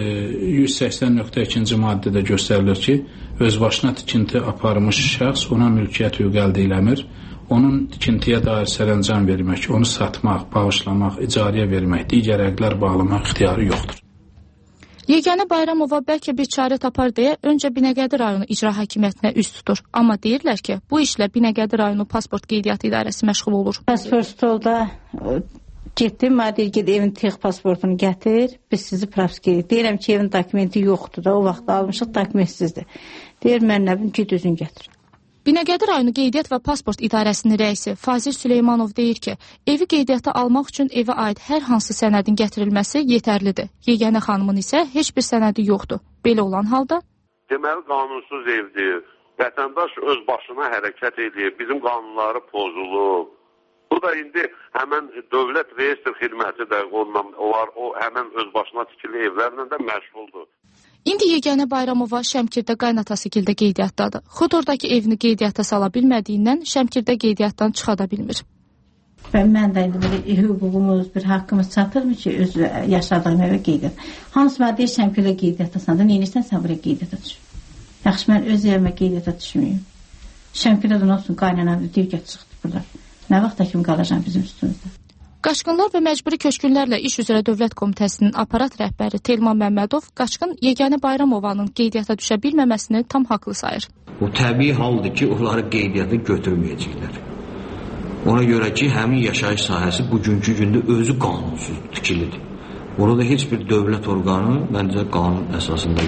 180.2-ci maddədə göstərilir ki, özbaşına tikinti aparmış şəxs ona mülkiyyət hüququ əldə eləmir. Onun tikintiyə dair sərəncam vermək, onu satmaq, bağışlamaq, icarəyə vermək, digər əqlər bağlamaq ixtiyarı yoxdur. Yeganə Bayramova bəlkə bir çarə tapar deyə öncə Binəqədi rayonu icra hakimiyyətinə üst tutur. Amma deyirlər ki, bu işlə Binəqədi rayonu pasport qeydiyyatı idarəsi məşğul olur. Pasport stolda getdim, mənə deyir, ged evin tex pasportunu gətir, biz sizi propiska edirik. Deyirəm ki, evin dokumenti yoxdur da, o vaxt almışıq, dokumentsizdir. Deyir, mən nə bilim, ged özün gətir. Binəqədi rayonu qeydiyyat və pasport idarəsinin rəisi Fazil Süleymanov deyir ki, evi qeydiyyata almaq üçün evə aid hər hansı sənədin gətirilməsi yetərlidir. Yeganə xanımın isə heç bir sənədi yoxdur. Belə olan halda? Deməli, qanunsuz evdir. Vətəndaş öz başına hərəkət edir. Bizim qanunları pozulub. Bu da indi həmən dövlət reyestr xidməti də o həmən öz başına tikili evlərlə də məşğuldur. İndi Yeganə Bayramova Şəmkirdə qaynatası gildə qeydiyyatdadır. Xudordakı evini qeydiyyata sala bilmədiyindən Şəmkirdə qeydiyyatdan çıxa da bilmir. Mən də indi bir hüququmuz, bir haqqımız çatırmı ki, öz yaşadığım evə qeydiyyat. Hamısı mənə deyir, Şəmkirdə qeydiyyatasan da, neynirsən sən buraya qeydiyyata düş. Yaxşı, mən öz evimə qeydiyyata düşməyim. Şəmkirdə də nə olsun, qaynanam deyir, gəl çıxdı burada. Nə vaxta kimi qalacam bizim üstümüzdə? Qaçqınlar və məcburi köçkünlərlə iş üzrə Dövlət Komitəsinin aparat rəhbəri Telman Məmmədov qaçqın Yeganə Bayramovanın qeydiyyata düşə bilməməsini tam haqlı sayır. O təbii haldır ki, onları qeydiyyata götürməyəcəklər. Ona görə ki, həmin yaşayış sahəsi bugünkü gündə özü qanunsuz tikilidir. Burada heç bir dövlət orqanı məncə qanun əsasında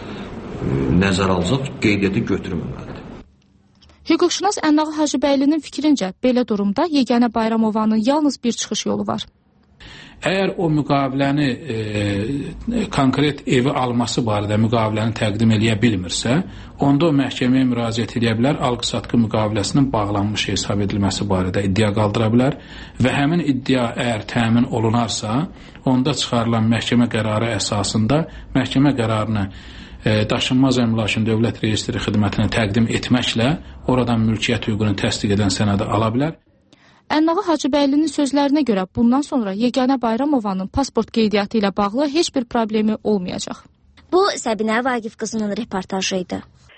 nəzər alacaq, qeydiyyata götürməməlidir. Hüquqşünas Ənnağı Hacıbəylinin fikrincə, belə durumda Yeganə Bayramovanın yalnız bir çıxış yolu var. Əgər o müqaviləni, konkret evi alması barədə müqaviləni təqdim eləyə bilmirsə, onda o məhkəməyə müraciət edə bilər, alqı-satqı müqaviləsinin bağlanmış hesab edilməsi barədə iddia qaldıra bilər və həmin iddia əgər təmin olunarsa, onda çıxarılan məhkəmə qərarı əsasında məhkəmə qərarını daşınmaz əmlakın dövlət reyestri xidmətinə təqdim etməklə oradan mülkiyyət hüququnu təsdiq edən sənədi ala bilər. Ənnağı Hacıbəylinin sözlərinə görə bundan sonra Yeganə Bayramovanın pasport qeydiyyatı ilə bağlı heç bir problemi olmayacaq. Bu, Səbinə Vaqif qızının reportajı idi.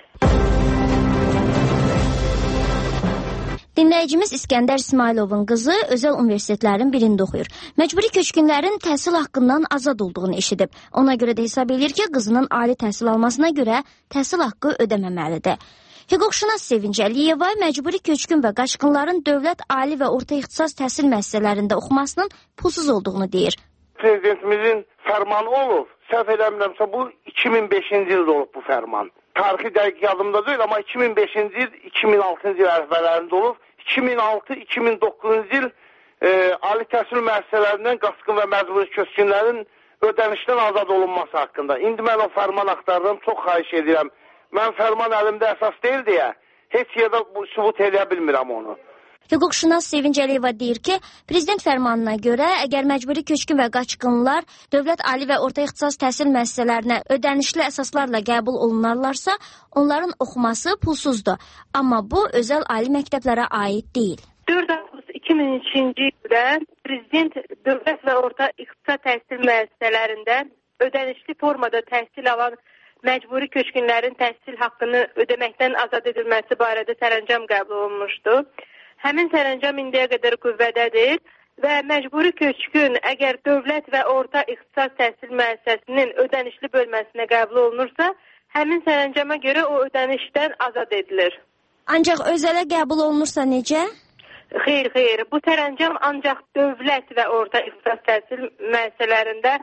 Dinləyicimiz İskəndər İsmailovun qızı özəl universitetlərin birində oxuyur. Məcburi köçkünlərin təhsil haqqından azad olduğunu eşidib. Ona görə də hesab edir ki, qızının ali təhsil almasına görə təhsil haqqı ödəməməlidir. Hüquqşünas Sevinc Əliyeva məcburi köçkün və qaçqınların dövlət ali və orta ixtisas təhsil müəssisələrində oxumasının pulsuz olduğunu deyir. Prezidentimizin fərmanı olub, səhv eləmirəmsə bu 2005-ci ildə olub bu fərman. Tarixi dəqiq yadımda deyil, amma 2005-ci il, 2006-cı il ərəfələrində olub. 2006-2009-cu il ali təhsil müəssisələrindən qaçqın və məcburi köçkünlərin ödənişdən azad olunması haqqında. İndi mən o fərman axtarıram, çox xahiş edirəm. Mən fərman əlimdə əsas deyil deyə heç yerdə sübut eləyə bilmirəm onu. Hüquqşünas Sevinc Əliyeva deyir ki, prezident fərmanına görə əgər məcburi köçkün və qaçqınlar dövlət ali və orta ixtisas təhsil müəssisələrinə ödənişli əsaslarla qəbul olunarlarsa, onların oxuması pulsuzdur. Amma bu özəl ali məktəblərə aid deyil. 4 avqust 2003-cü ildə prezident dövlət və orta ixtisas təhsil müəssisələrində ödənişli formada təhsil alan məcburi köçkünlərin təhsil haqqını ödəməkdən azad edilməsi barədə sərəncam qəbul olunmuşdu. Həmin sərəncam indiyə qədər qüvvədədir və məcburi köçkün əgər dövlət və orta ixtisas təhsil müəssisəsinin ödənişli bölməsinə qəbul olunursa, həmin sərəncama görə o ödənişdən azad edilir. Ancaq özələ qəbul olunursa necə? Xeyr. Bu sərəncam ancaq dövlət və orta ixtisas təhsil müəssisələrində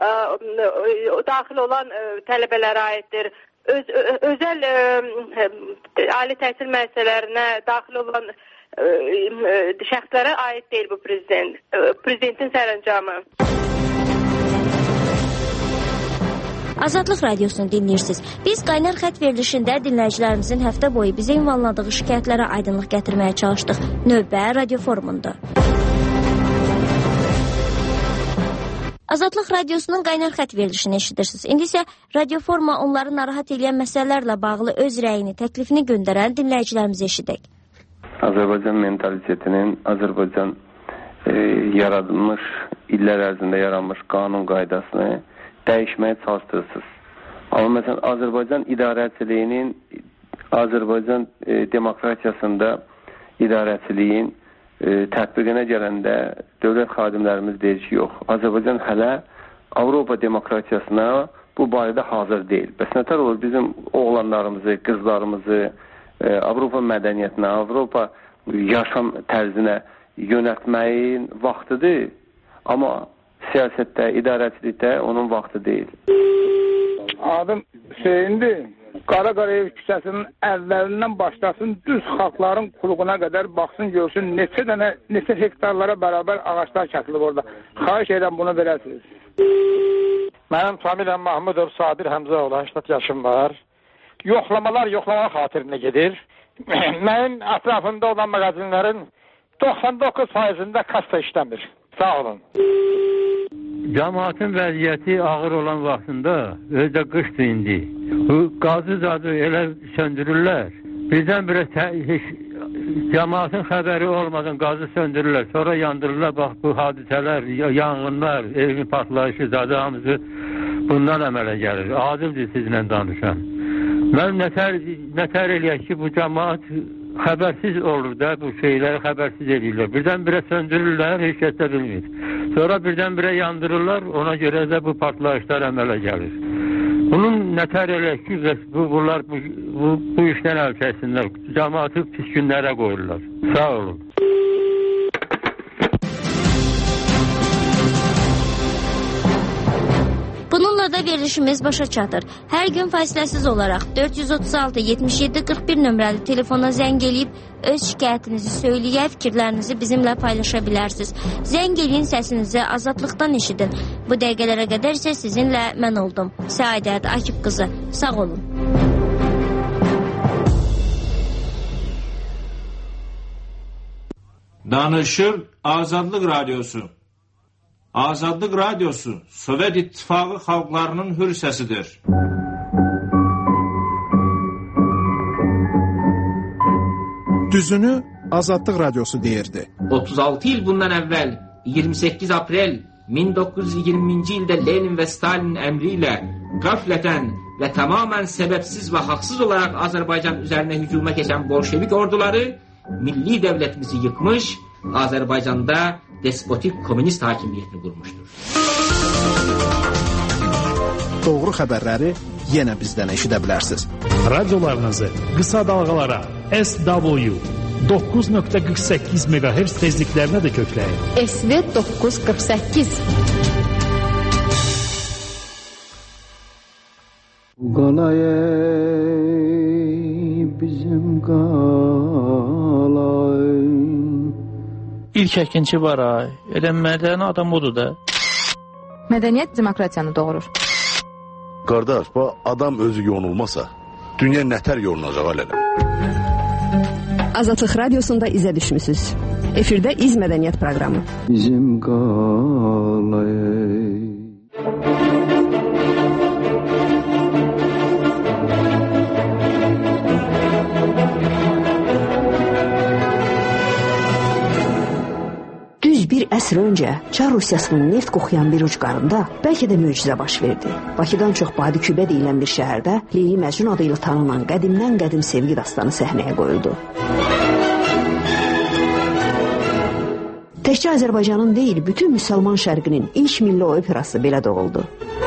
daxil olan tələbələrə aiddir. Özəl ali təhsil müəssisələrinə daxil olan şəxslərə aid deyil bu prezidentin sərəncamı. Azadlıq radiosunu dinləyirsiniz. Biz qaynar xətt verilişində dinləyicilərimizin həftə boyu bizə ünvanladığı şikayətlərə aydınlıq gətirməyə çalışdıq. Növbə radio forumunda. Azadlıq radiosunun qaynar xətt verilişini eşidirsiniz. İndi isə radio foruma onları narahat edən məsələlərlə bağlı öz rəyini, təklifini göndərən dinləyicilərimizi eşidək. Azərbaycan mentalitetinin, Azərbaycan yaradılmış, illər ərzində yaranmış qanun qaydasını dəyişməyə çalışdırırsınız. Amma məsələn, Azərbaycan idarəçiliyinin, Azərbaycan demokratiyasında idarəçiliyin tətbiqinə gələndə dövlət xadimlərimiz deyir ki, yox, Azərbaycan hələ Avropa demokratiyasına bu barədə hazır deyil. Bəs nətər olur bizim oğlanlarımızı, qızlarımızı Avropa mədəniyyətinə, Avropa yaşam tərzinə yönətməyin vaxtıdır, amma siyasətdə, idarəçilikdə onun vaxtı deyil. Adım Hüseyindir. Qaraqarayev küçəsinin əvvəlindən başlasın, düz xalqların quluğuna qədər baxsın, görsün, neçə hektarlara bərabər ağaçlar kəsilib orada. Xahiş edən bunu verəsiniz. Mənim familiyam Mahmudov Sabir Həmzəoğlu, 80 yaşım var. Yoxlamalar xatirinə gedir. Mənim ətrafımda olan mağazinlərin 99%-ində kassa işləmir. Sağ olun. Cəmaatın vəziyyəti ağır olan vaxtında, özdə qışdır indi. Bu qazı zadı elə söndürürlər. Birdən-birə cəmaatın xəbəri olmadan qazı söndürürlər. Sonra yandırırlar, bax bu hadisələr, yanğınlar, evin partlayışı, zadı hamısı bundan əmələ gəlir. Adildir sizlə danışan. Mən nətər eləyək ki, bu cəmaat xəbərsiz olur da, bu şeyləri xəbərsiz edirlər. Birdən-birə söndürürlər, heç kəsə bilmir. Sonra birdən-birə yandırırlar, ona görə də bu partlayışlar əmələ gəlir. Bunun nətər eləyək ki, bunlar bu işdən əl çəksinlər, cəmaatı pis günlərə qoyurlar. Sağ olun. Bununla da verilişimiz başa çatır. Hər gün fasiləsiz olaraq 436-77-41 nömrəli telefona zəng eləyib öz şikayətinizi söyləyə, fikirlərinizi bizimlə paylaşa bilərsiniz. Zəng eləyin, səsinizi azadlıqdan eşidin. Bu dəqiqələrə qədər isə sizinlə mən oldum. Səadət Akif qızı. Sağ olun. Danışır Azadlıq Radiosu. Azadlıq Radiosu Sovet İttifaqı xalqlarının hür səsidir. Düzünü Azadlıq Radiosu deyirdi. 36 il bundan əvvəl 28 aprel 1920-ci ildə Lenin və Stalin əmri ilə qəflətən və tamamən səbəbsiz və haqsız olaraq Azərbaycan üzərinə hücuma keçən bolşevik orduları milli dövlətimizi yıkmış, Azərbaycanda despotik komünist hakimiyyətini qurmuşdur. Doğru xəbərləri yenə bizdən eşidə bilərsiniz. Radiolarınızı qısa dalğalara SW 9.48 MHz tezliklərinə də kökləyin. SV 948. qalay bizim qalay. İlk əkinçi var ay. Elə mədəni adam odur da. Mədəniyyət demokratiyanı doğurur. Qardaş, bu adam özü yonulmasa, dünya nətər yolunacaq alələ? Azadlıq Radiosunda izə düşmüsünüz. Efirdə İz Mədəniyyət proqramı. Bizim qalay. Bir əsr öncə Çar Rusiyasının neft qoxuyan bir ucqarında bəlkə də möcüzə baş verdi. Bakıdan çox Badikübə deyilən bir şəhərdə Leyli Məcnun adı ilə tanınan qədimdən qədim sevgi dastanı səhnəyə qoyuldu. Təkcə Azərbaycanın deyil, bütün müsəlman şərqinin ilk milli operası belə doğuldu.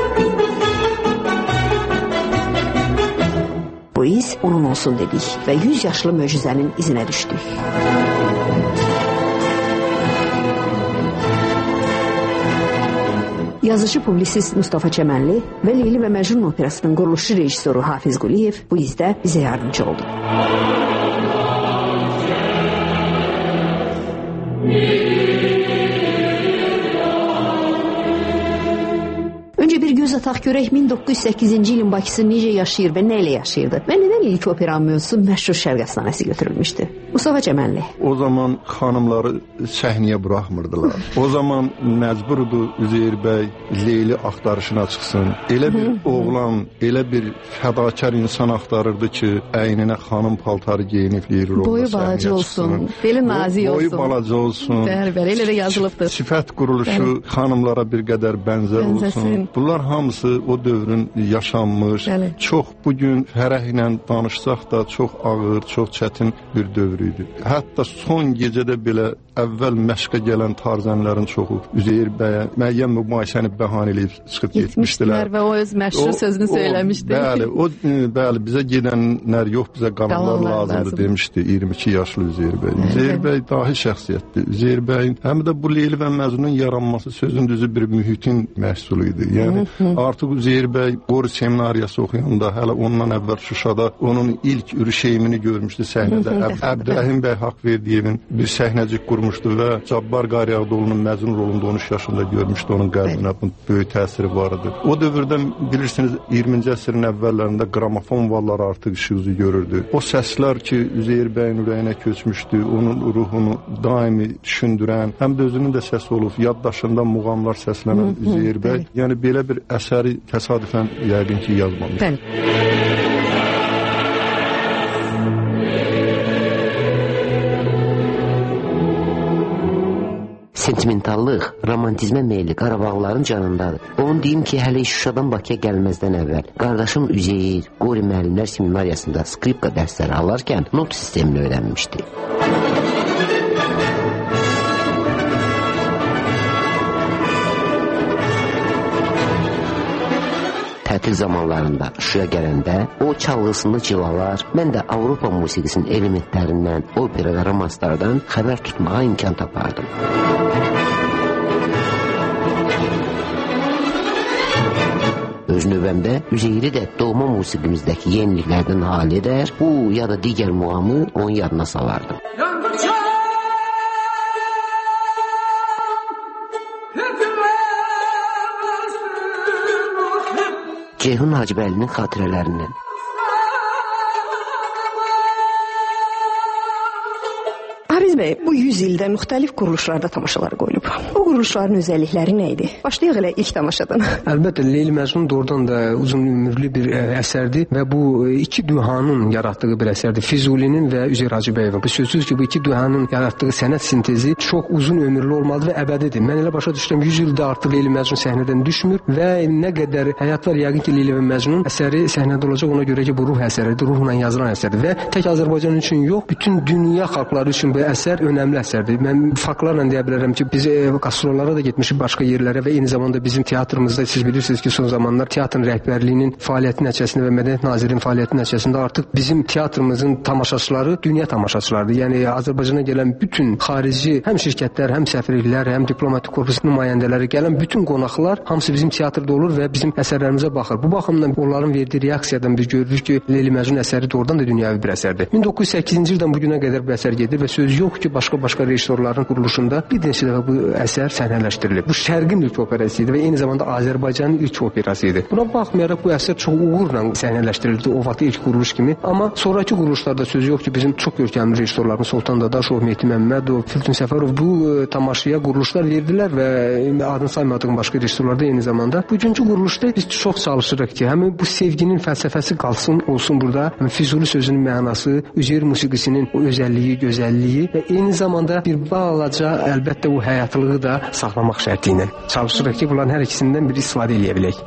Bu iz onun olsun dedik və 100 yaşlı möcüzənin izinə düşdük. Yazıcı publisist Mustafa Çəmənli və Leyli və Məcnun operasının quruluşçu rejissoru Hafiz Quliyev bu izdə bizə yardımcı oldu. Öncə bir göz ataq görək 1908-ci ilin Bakısı necə yaşayır və nə ilə yaşayırdı və nədən ilk operanın mövzusu məşhur Şərq əfsanəsi götürülmüşdü. Mustafa Çəmənli. O zaman xanımları səhnəyə buraxmırdılar. O zaman məcburdu Üzeyir bəy Leyli axtarışına çıxsın. Elə bir oğlan, elə bir fədakar insan axtarırdı ki, əyninə xanım paltarı geyinib Leyli roluna boyu balaca olsun, beli nazik olsun. Boyu balaca olsun. Bəli, elə də yazılıbdır. Sifət quruluşu xanımlara bir qədər bənzər olsun. Bunlar hamısı o dövrün yaşanmış, çox bugün fərəh ilə danışsaq da çox ağır, çox çətin bir dövr idi. Hətta son gecədə belə əvvəl məşqə gələn tarzənlərin çoxu Üzeyir bəyə müəyyən mübahisəni bəhanə edib çıxıb getmişdilər və o öz məşhur sözünü söyləmişdi. Bəli, bizə gedənlər yox, bizə qalanlar lazımdır demişdi 22 yaşlı Üzeyir bəy. Üzeyir bəy dahi şəxsiyyətdir. Üzeyir bəyin həm də bu Leyli və Məcnunun yaranması sözün düzü bir mühitin məhsulu idi. Yəni artıq Üzeyir bəy Qori seminariyası oxuyanda, hələ ondan əvvəl Şuşada onun ilk ürüşeymini görmüşdü səhnədə. Əbdürrəhim bəy Haqverdiyevin bir səhnəcik qurmuşdu və Cabbar Qaryağdıoğlu'nun Məcnun rolunda 13 yaşında görmüşdü, onun qəlbinə böyük təsiri var idi. O dövrdə bilirsiniz 20-ci əsrin əvvəllərində qramofon valları artıq işıq üzü görürdü. O səslər ki Üzeyir bəyin ürəyinə köçmüşdü, onun ruhunu daimi düşündürən, həm də özünün də səsi olub, yaddaşında muğamlar səslənən Üzeyir bəy, yəni belə bir əsəri təsadüfən yəqin ki yazmamış. Sentimentallıq, romantizmə meyli Qarabağların canındadır. Onu deyim ki, hələ Şuşadan Bakıya gəlməzdən əvvəl qardaşım Üzeyir, Qori müəllimlər seminariyasında skripka dərsləri alarkən not sistemini öyrənmişdi. Tətil zamanlarında Şuşaya gələndə o çalğısını cilalar, mən də Avropa musiqisinin elementlərindən, opera və romanslardan xəbər tutmağa imkan tapardım. Öz növbəmdə Üzeyiri də doğma musiqimizdəki yeniliklərdən hal edər, bu ya da digər muğamı onun yadına salardım. Ceyhun Hacıbəylinin xatirələrindən. Hafiz bəy, bu 100 ildə müxtəlif quruluşlarda tamaşalar qoyulub. O quruluşların özəllikləri nə idi? Başlayaq elə ilk tamaşadan. Əlbəttə, Leyli Məcnun doğrudan da uzun ömürlü bir əsərdir və bu iki dühanın yaratdığı bir əsərdir. Füzulinin və Üzeyir Hacıbəyevin. Bu sözsüz ki, bu iki dühanın yaratdığı sənət sintezi çox uzun ömürlü olmalıdır və əbədidir. Mən elə başa düşürəm, 100 ildə artıq Leyli Məcnun səhnədən düşmür və nə qədər həyat var, yəqin ki, Leyli və Məcnun əsəri səhnədə olacaq, ona görə ki, bu ruh əsəridir, ruhla yazılan əsərdir və tək Azərbaycan üçün yox, bütün dünya xalqları üçün bu əsər əsər önəmli əsərdir. Mən faktlarla deyə bilərəm ki, biz qastrollara da getmişik başqa yerlərə və eyni zamanda bizim teatrımızda siz bilirsiniz ki, son zamanlar teatrın rəhbərliyinin fəaliyyəti nəticəsində və Mədəniyyət Nazirinin fəaliyyəti nəticəsində artıq bizim teatrımızın tamaşaçıları dünya tamaşaçılarıdır. Yəni Azərbaycana gələn bütün xarici həm şirkətlər, həm səfirliklər, həm diplomatik korpus nümayəndələri gələn bütün qonaqlar hamısı bizim teatrda olur və bizim əsərlərimizə baxır. Bu baxımdan onların verdiyi reaksiyadan biz görürük ki, Leyli Məcnun əsəri doğrudan da dünyəvi bir əsərdir. 1908-ci ildən bu günə qədər bu əsər gedir və söz yox ki, başqa rejissorların quruluşunda bir neçə dəfə bu əsər səhnələşdirilib. Bu Şərqin ilk operası idi və eyni zamanda Azərbaycanın ilk operası idi. Buna baxmayaraq bu əsər çox uğurla səhnələşdirildi o vaxt ilk quruluş kimi. Amma sonrakı quruluşlarda söz yox ki, bizim çox görkəmli rejissorlarımız Sultan Dadaşov, Mehdi Məmmədov, Firdun Səfərov bu tamaşaya quruluşlar verdilər və adını saymadığım başqa rejissorlar da eyni zamanda. Bugünkü quruluşda biz çox çalışırıq ki, həmin bu sevginin fəlsəfəsi qalsın, olsun burada. Füzuli sözünün mənası, Üzeyir musiqisinin o özəlliyi, gözəlliyi və eyni zamanda bir balaca əlbəttə o həyatlığı da saxlamaq şərti ilə çalışırıq ki, bunların hər ikisindən bir istifadə edə bilək.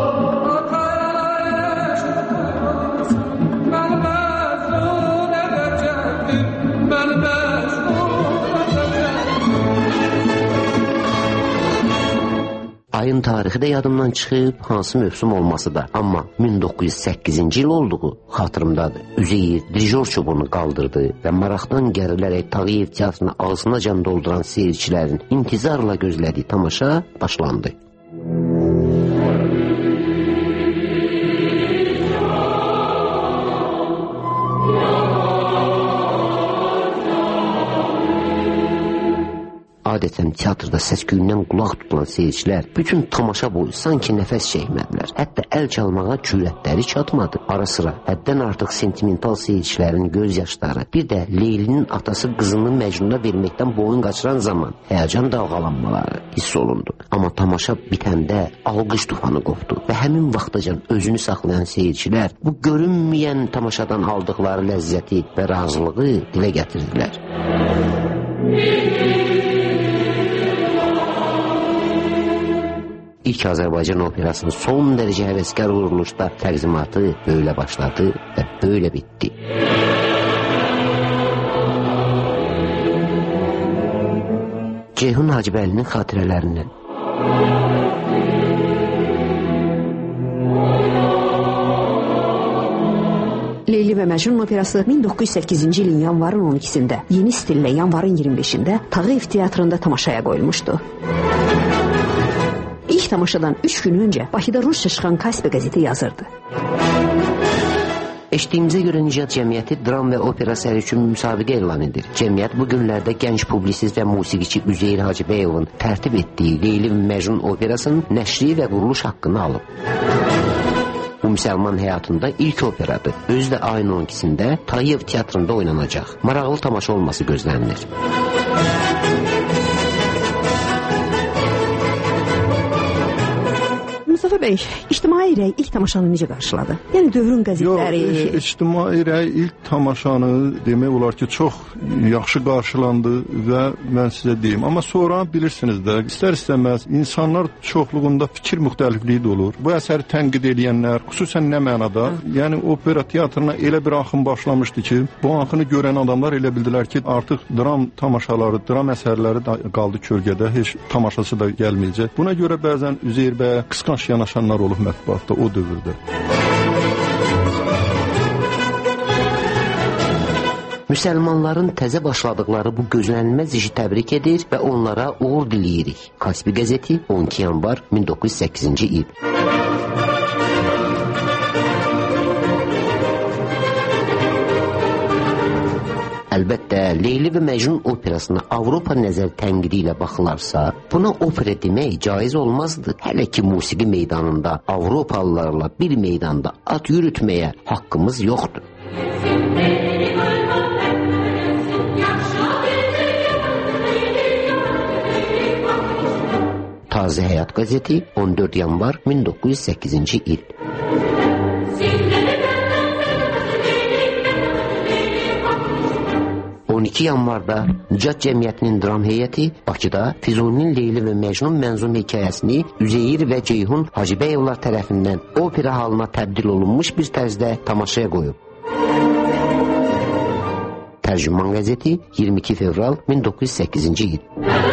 Ayın tarixi də yadımdan çıxıb, hansı mövsüm olması da. Amma 1908-ci il olduğu xatırımdadır. Üzeyir dirijor çubuğunu qaldırdı və maraqdan gərilərək Tağıyev teatrını ağzınacan dolduran seyircilərin intizarla gözlədiyi tamaşa başlandı. Adətən teatrda səs-küyündən qulaq tutulan seyircilər bütün tamaşa boyu sanki nəfəs çəkmədilər. Hətta əl çalmağa cürətləri çatmadı. Ara sıra həddən artıq sentimental seyircilərin göz yaşları, bir də Leylinin atası qızını Məcnuna verməkdən boyun qaçıran zaman həyəcan dalğalanmaları hiss olundu. Amma tamaşa bitəndə alqış tufanı qopdu və həmin vaxtacan özünü saxlayan seyircilər bu görünməyən tamaşadan aldıqları ləzzəti və razılığı dilə gətirdilər. İlk Azərbaycan operasının son dərəcə həvəskar quruluşda təqdimatı böyle başladı və böyle bitti. Ceyhun Hacıbəylinin xatirələrindən. Leyli və Məcnun operası 1908-ci ilin yanvarın 12-sində, yeni stillə yanvarın 25-də Tağıyev teatrında tamaşaya qoyulmuşdu. İlk tamaşadan 3 gün öncə Bakıda Rusça çıxan Kaspi qəzeti yazırdı. Eşitdiyimizə görə Nicat Cəmiyyəti dram və opera əsəri üçün müsabiqə elan edir. Cəmiyyət bu günlərdə gənc publisist və musiqiçi Üzeyir Hacıbəyovun tərtib etdiyi Leyli və Məcnun operasının nəşri və quruluş haqqını alıb. Bu müsəlman həyatında ilk operadır. Özü də ayın 12-sində Tağıyev teatrında oynanacaq. Maraqlı tamaşa olması gözlənilir. Mustafa bəy, ictimai rəy ilk tamaşanı necə qarşıladı? Yəni dövrün qəzetləri... Yox, ictimai rəy ilk tamaşanı demək olar ki, çox yaxşı qarşılandı və mən sizə deyim. Amma sonra bilirsiniz də, istər-istəməz insanlar çoxluğunda fikir müxtəlifliyi də olur. Bu əsəri tənqid edənlər, xüsusən nə mənada, yəni opera teatrına elə bir axın başlamışdı ki, bu axını görən adamlar elə bildilər ki, artıq dram tamaşaları, dram əsərləri qaldı kölgədə, heç tamaşası da gəlməyəcək. Buna görə bəzən Üzeyir bəyə qısqanc yanaşanlar olub mətbuatda o dövrdə. Müsəlmanların təzə başladıqları bu gözlənilməz işi təbrik edir və onlara uğur diləyirik. Kaspi qəzeti 12 yanvar 1908-ci il. Əlbəttə, Leyli və Məcnun operasına Avropa nəzər tənqidi ilə baxılarsa, buna opera demək caiz olmazdı. Hələ ki, musiqi meydanında Avropalılarla bir meydanda at yürütməyə haqqımız yoxdur. Taze Həyat qəzeti 14 yanvar 1908-ci il. 12 yanvarda Nicat Cəmiyyətinin dram heyəti Bakıda Füzulinin Leyli və Məcnun mənzum hekayəsini Üzeyir və Ceyhun Hacıbəyovlar tərəfindən opera halına təbdil olunmuş bir tərzdə tamaşaya qoyub. Tərcüman qəzeti 22 fevral 1908-ci il.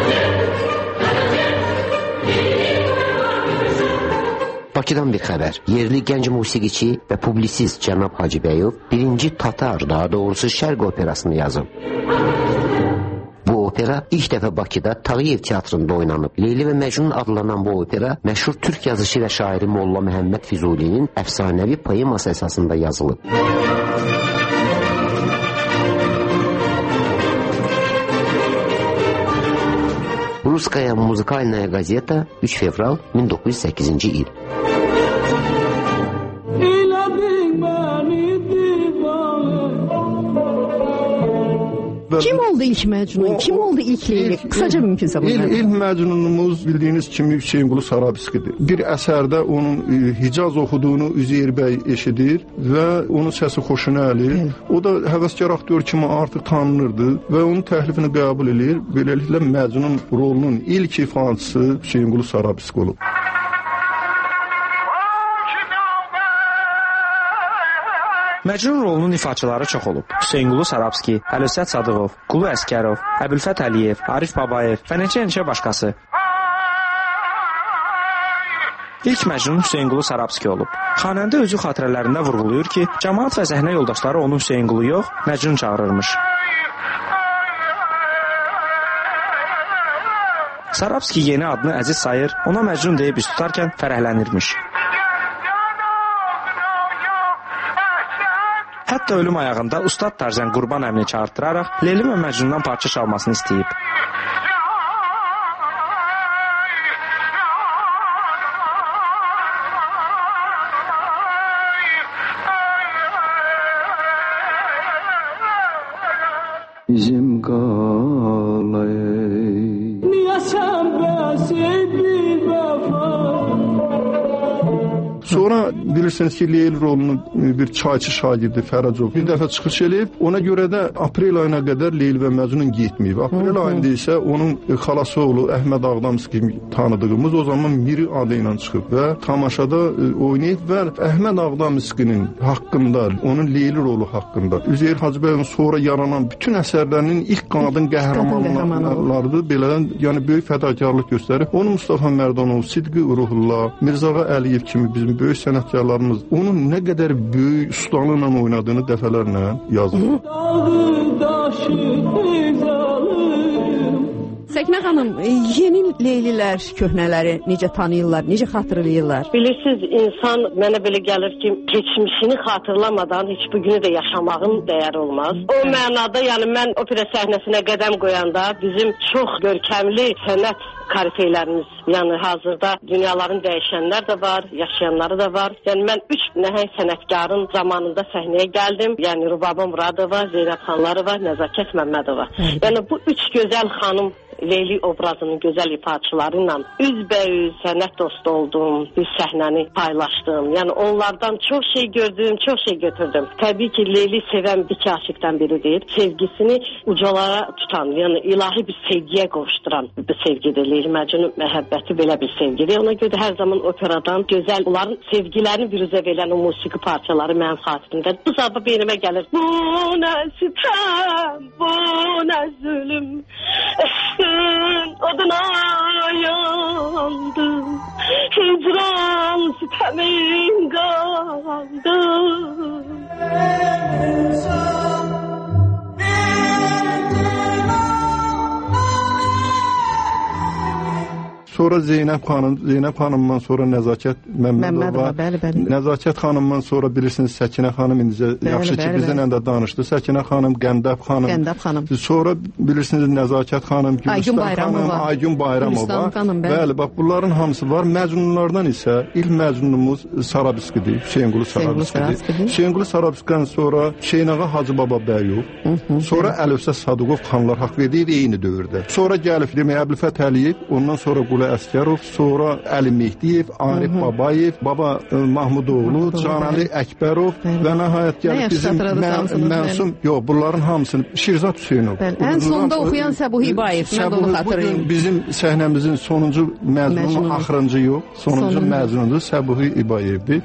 Bakıdan bir xəbər. Yerli gənc musiqiçi və publisist cənab Hacıbəyov birinci Tatar, daha doğrusu Şərq operasını yazıb. Bu opera ilk dəfə Bakıda Tağıyev teatrında oynanıb. Leyli və Məcnun adlanan bu opera məşhur türk yazışı və şairi Molla Məhəmməd Füzulinin əfsanəvi poeması əsasında yazılıb. Ruskaya muzikalnaya gazeta 3 fevral 1908-ci il. Kim oldu ilk Məcnun? Kim oldu ilk Leyli? Kısaca mümkünsə bunlar. İlk Məcnunumuz bildiyiniz kimi Hüseynqulu Sarabskidir. Bir əsərdə onun Hicaz oxuduğunu Üzeyir bəy eşidir və onun səsi xoşuna gəlir. O da həvəskar aktyor kimi artıq tanınırdı və onun təklifini qəbul edir. Beləliklə Məcnun rolunun ilk ifaçısı Hüseynqulu Sarabski olub. Məcnun rolunun ifaçıları çox olub. Hüseynqulu Sarabski, Əlövsət Sadıqov, Qulu Əskərov, Əbülfət Əliyev, Arif Babayev və neçə başqası. İlk Məcnun Hüseynqulu Sarabski olub. Xanəndə özü xatirələrində vurğulayır ki, cəmaat və səhnə yoldaşları onu Hüseynqulu yox, Məcnun çağırırmış. Sarabski yeni adını əziz sayır, ona Məcnun deyib üst tutarkən fərəhlənirmiş. Hətta ölüm ayağında Ustad Tarzən Qurban əmini çağırtdıraraq Leyli və Məcnundan parça çalmasını istəyib. Bizim qalayı niyə sən bəsəydin vəfa. Sonra bilirsiniz ki, Leyli rolunu bir çayçı şagirdi Fərəcov bir dəfə çıxış eləyib. Ona görə də aprel ayına qədər Leyli və Məcnun getməyib. Aprel ayında isə onun xalası oğlu Əhməd Ağdamski tanıdığımız o zaman Miri adı ilə çıxıb və tamaşada oynayıb və Əhməd Ağdamskinin haqqında, onun Leyli rolu haqqında Üzeyir Hacıbəyovun sonra yaranan bütün əsərlərinin ilk qadın qəhrəmanlarıdır. Belədən, yəni böyük fədakarlıq göstərib. Onu Mustafa Mərdanov, Sidqi Ruhullah, Mirzağa Əliyev kimi bizim böyük sənətkarlarımız onun nə qədər böyük ustalıqla oynadığını dəfələrlə yazır. Səkinə xanım, yeni Leylilər, köhnələri necə tanıyırlar, necə xatırlayırlar? Bilirsiniz, insan mənə belə gəlir ki, keçmişini xatırlamadan heç bu günü də yaşamağın dəyəri olmaz. O mənada, yəni mən opera səhnəsinə qədəm qoyanda bizim çox görkəmli sənət karifeylərimiz, yəni hazırda dünyaların dəyişənlər də var, yaşayanları da var. Yəni mən 3 nəhəng sənətkarın zamanında səhnəyə gəldim. Yəni Rubaba Muradova, Zeynəb xanları var, Nəzakət Məmmədova. Yəni bu 3 gözəl xanım Leyli obrazının gözəl ifaçıları ilə üzbəüz sənət dostu oldum, bir səhnəni paylaşdım. Yəni onlardan çox şey gördüm, çox şey götürdüm. Təbii ki, Leyli sevən iki aşıqdan biridir. Sevgisini ucalara tutan, yəni ilahi bir sevgiyə qovuşduran bir sevgidir. Leyli Məcnun məhəbbəti belə bir sevgidir. Ona görə hər zaman operadan gözəl, onların sevgilərini büruzə verən o musiqi parçaları mənim xatirimdə. Bu sabah beynimə gəlir. Bu nə sitem, bu nə zulüm. Adına yandım, hicran sitemin kaldım. Sonra Zeynəb xanımdan sonra Nəzakət Məmmədova, Nəzakət xanımdan sonra bilirsiniz Səkinə xanım indicə yaxşı ki bizimlə də danışdı. Səkinə xanım, Qəndəb xanım. Sonra bilirsiniz Nəzakət xanım, Aygün Bayramova. Bəli, bax bunların hamısı var. Məcnunlardan isə ilk məcnunumuz Sarabskidir, Hüseynqulu Sarabskidir. Hüseynqulu Sarabskidən sonra Şeynağa Hacı Baba Bəyov, sonra Əlövsət Sadıqov xanlar haqq verdiyi eyni dövrdə. Sonra gəlib demək Əbülfət Əliyev, ondan sonra Qulu Əskərov, sonra Əli Mehdiyev, Arif Babayev, Baba Mahmudoğlu, Canəli Əkbərov və nəhayət gəlib bizim mənsum, yox, bunların hamısını Şirzad Hüseynov. Ən sonda oxuyan Səbuhi İbayev, mən onu xatırlayım. Bizim səhnəmizin sonuncu məzunu, axırıncı yox, sonuncu məzunudur Səbuhi İbayevdir.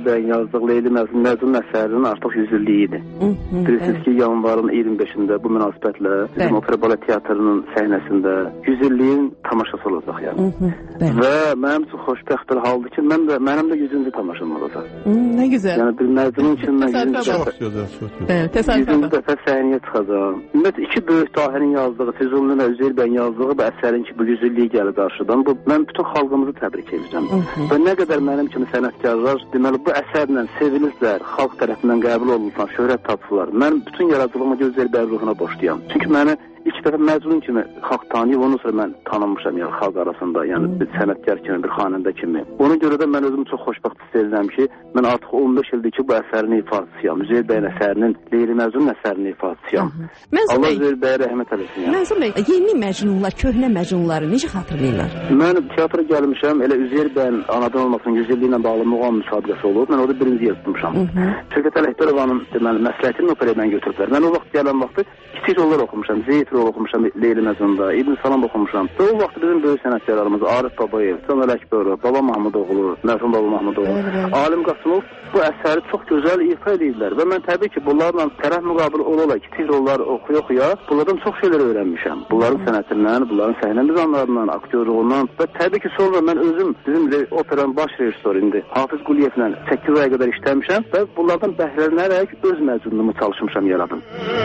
bəyin yazdığı Leyli Məcnun əsərinin artıq 100 illiyi idi. Bilirsiniz ki, yanvarın 25-də bu münasibətlə bizim Opera Balet Teatrının səhnəsində 100 illiyin tamaşası olacaq yəni. Və mənim üçün xoşbəxt bir haldır ki, mənim də 100-cü tamaşam olacaq. Nə gözəl. Yəni bir Məcnun üçün mən 100-cü dəfə səhnəyə çıxacağam. Ümumiyyətlə, iki böyük dahirin yazdığı, Füzulinin və Üzeyir bəyin yazdığı bu əsərin ki, bu 100 illiyi gəlir qarşıdan. Mən bütün xalqımızı təbrik edirəm. Və nə qədər mənim kimi sənətkarlar deməli bu əsərlə sevilirlər, xalq tərəfindən qəbul olunurlar, şöhrət tapırlar. Mən bütün yaradıcılığımı Üzeyir bəyin ruhuna borcluyam. Çünki məni ilk dəfə Məcnun kimi xalq tanıyıb, ondan sonra mən tanınmışam yəni xalq arasında, yəni bir sənətkar kimi, bir xanəndə kimi. Ona görə də mən özümü çox xoşbəxt hiss edirəm ki, mən artıq 15 ildir ki, bu əsərin ifaçısıyam. Üzeyir bəyin əsərinin, Leyli Məcnun əsərinin ifaçısıyam. Allah Üzeyir bəyə rəhmət eləsin. Mənsur bəy, yeni Məcnunlar, köhnə Məcnunları necə xatırlayırlar? Mən teatra gəlmişəm, elə Üzeyir bəyin anadan olmasının 100 illiyi ilə bağlı muğam müsabiqəsi olub. Mən orada birinci yer tutmuşam. Şövkət Ələkbərovanın deməli məsləhətini operaya mən götürüblər. Mən o vaxt gələn vaxtı kiçik rollar oxumuşam. Zeyt rol oxumuşam Leyli Məcnunda, İbn Salam oxumuşam. Və o vaxt bizim böyük sənətkarlarımız Arif Babayev, Can Ələkbərov, Baba Mahmudoğlu, mərhum Baba Mahmudoğlu, Alim Qasımov bu əsəri çox gözəl ifa edirlər. Və mən təbii ki, bunlarla tərəf müqabil olaraq kiçik rollar oxuya-oxuya bunlardan çox şeylər öyrənmişəm. Bunların sənətindən, bunların səhnə nizamlarından, aktyorluğundan və təbii ki, sonra mən özüm bizim operanın baş rejissoru indi Hafiz Quliyevlə 8 aya qədər işləmişəm və bunlardan bəhrələnərək öz məcnunumu çalışmışam yaradım.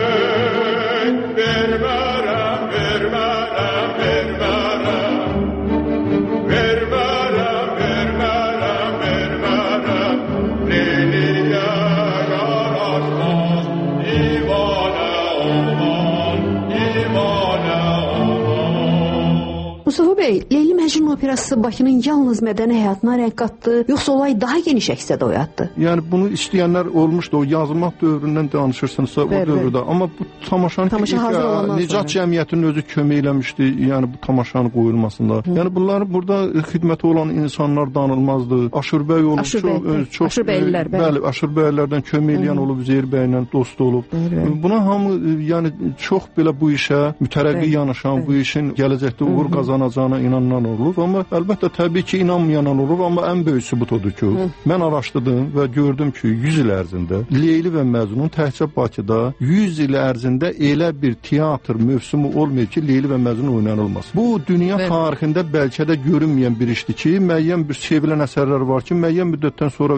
Mustafa bəy, Leyli Məcnun operası Bakının yalnız mədəni həyatına rəng qatdı, yoxsa olay daha geniş əksədə oyatdı? Yəni bunu istəyənlər olmuşdu, o yazılmaq dövründən danışırsınızsa o dövrdə. Amma bu tamaşanın Nicat Cəmiyyətinin özü kömək eləmişdi, yəni bu tamaşanın qoyulmasında. Yəni bunların burada xidməti olan insanlar danılmazdı. Aşurbəy olub, çox bəli, Aşurbəylərdən kömək eləyən olub, Üzeyir bəylə dost olub. Buna hamı yəni çox belə bu işə mütərəqqi yanaşan, bu işin gələcəkdə uğur qazanacağına inanan olub, amma əlbəttə təbii ki, inanmayan olub, amma ən böyük sübut odur ki, mən araşdırdım və gördüm ki, 100 il ərzində Leyli və Məcnun təkcə Bakıda 100 il ərzində elə bir teatr mövsümü olmayıb ki, Leyli və Məcnun oynanılmaz. Bu dünya tarixində bəlkə də görünməyən bir işdir ki, müəyyən bir sevilən əsərlər var ki, müəyyən müddətdən sonra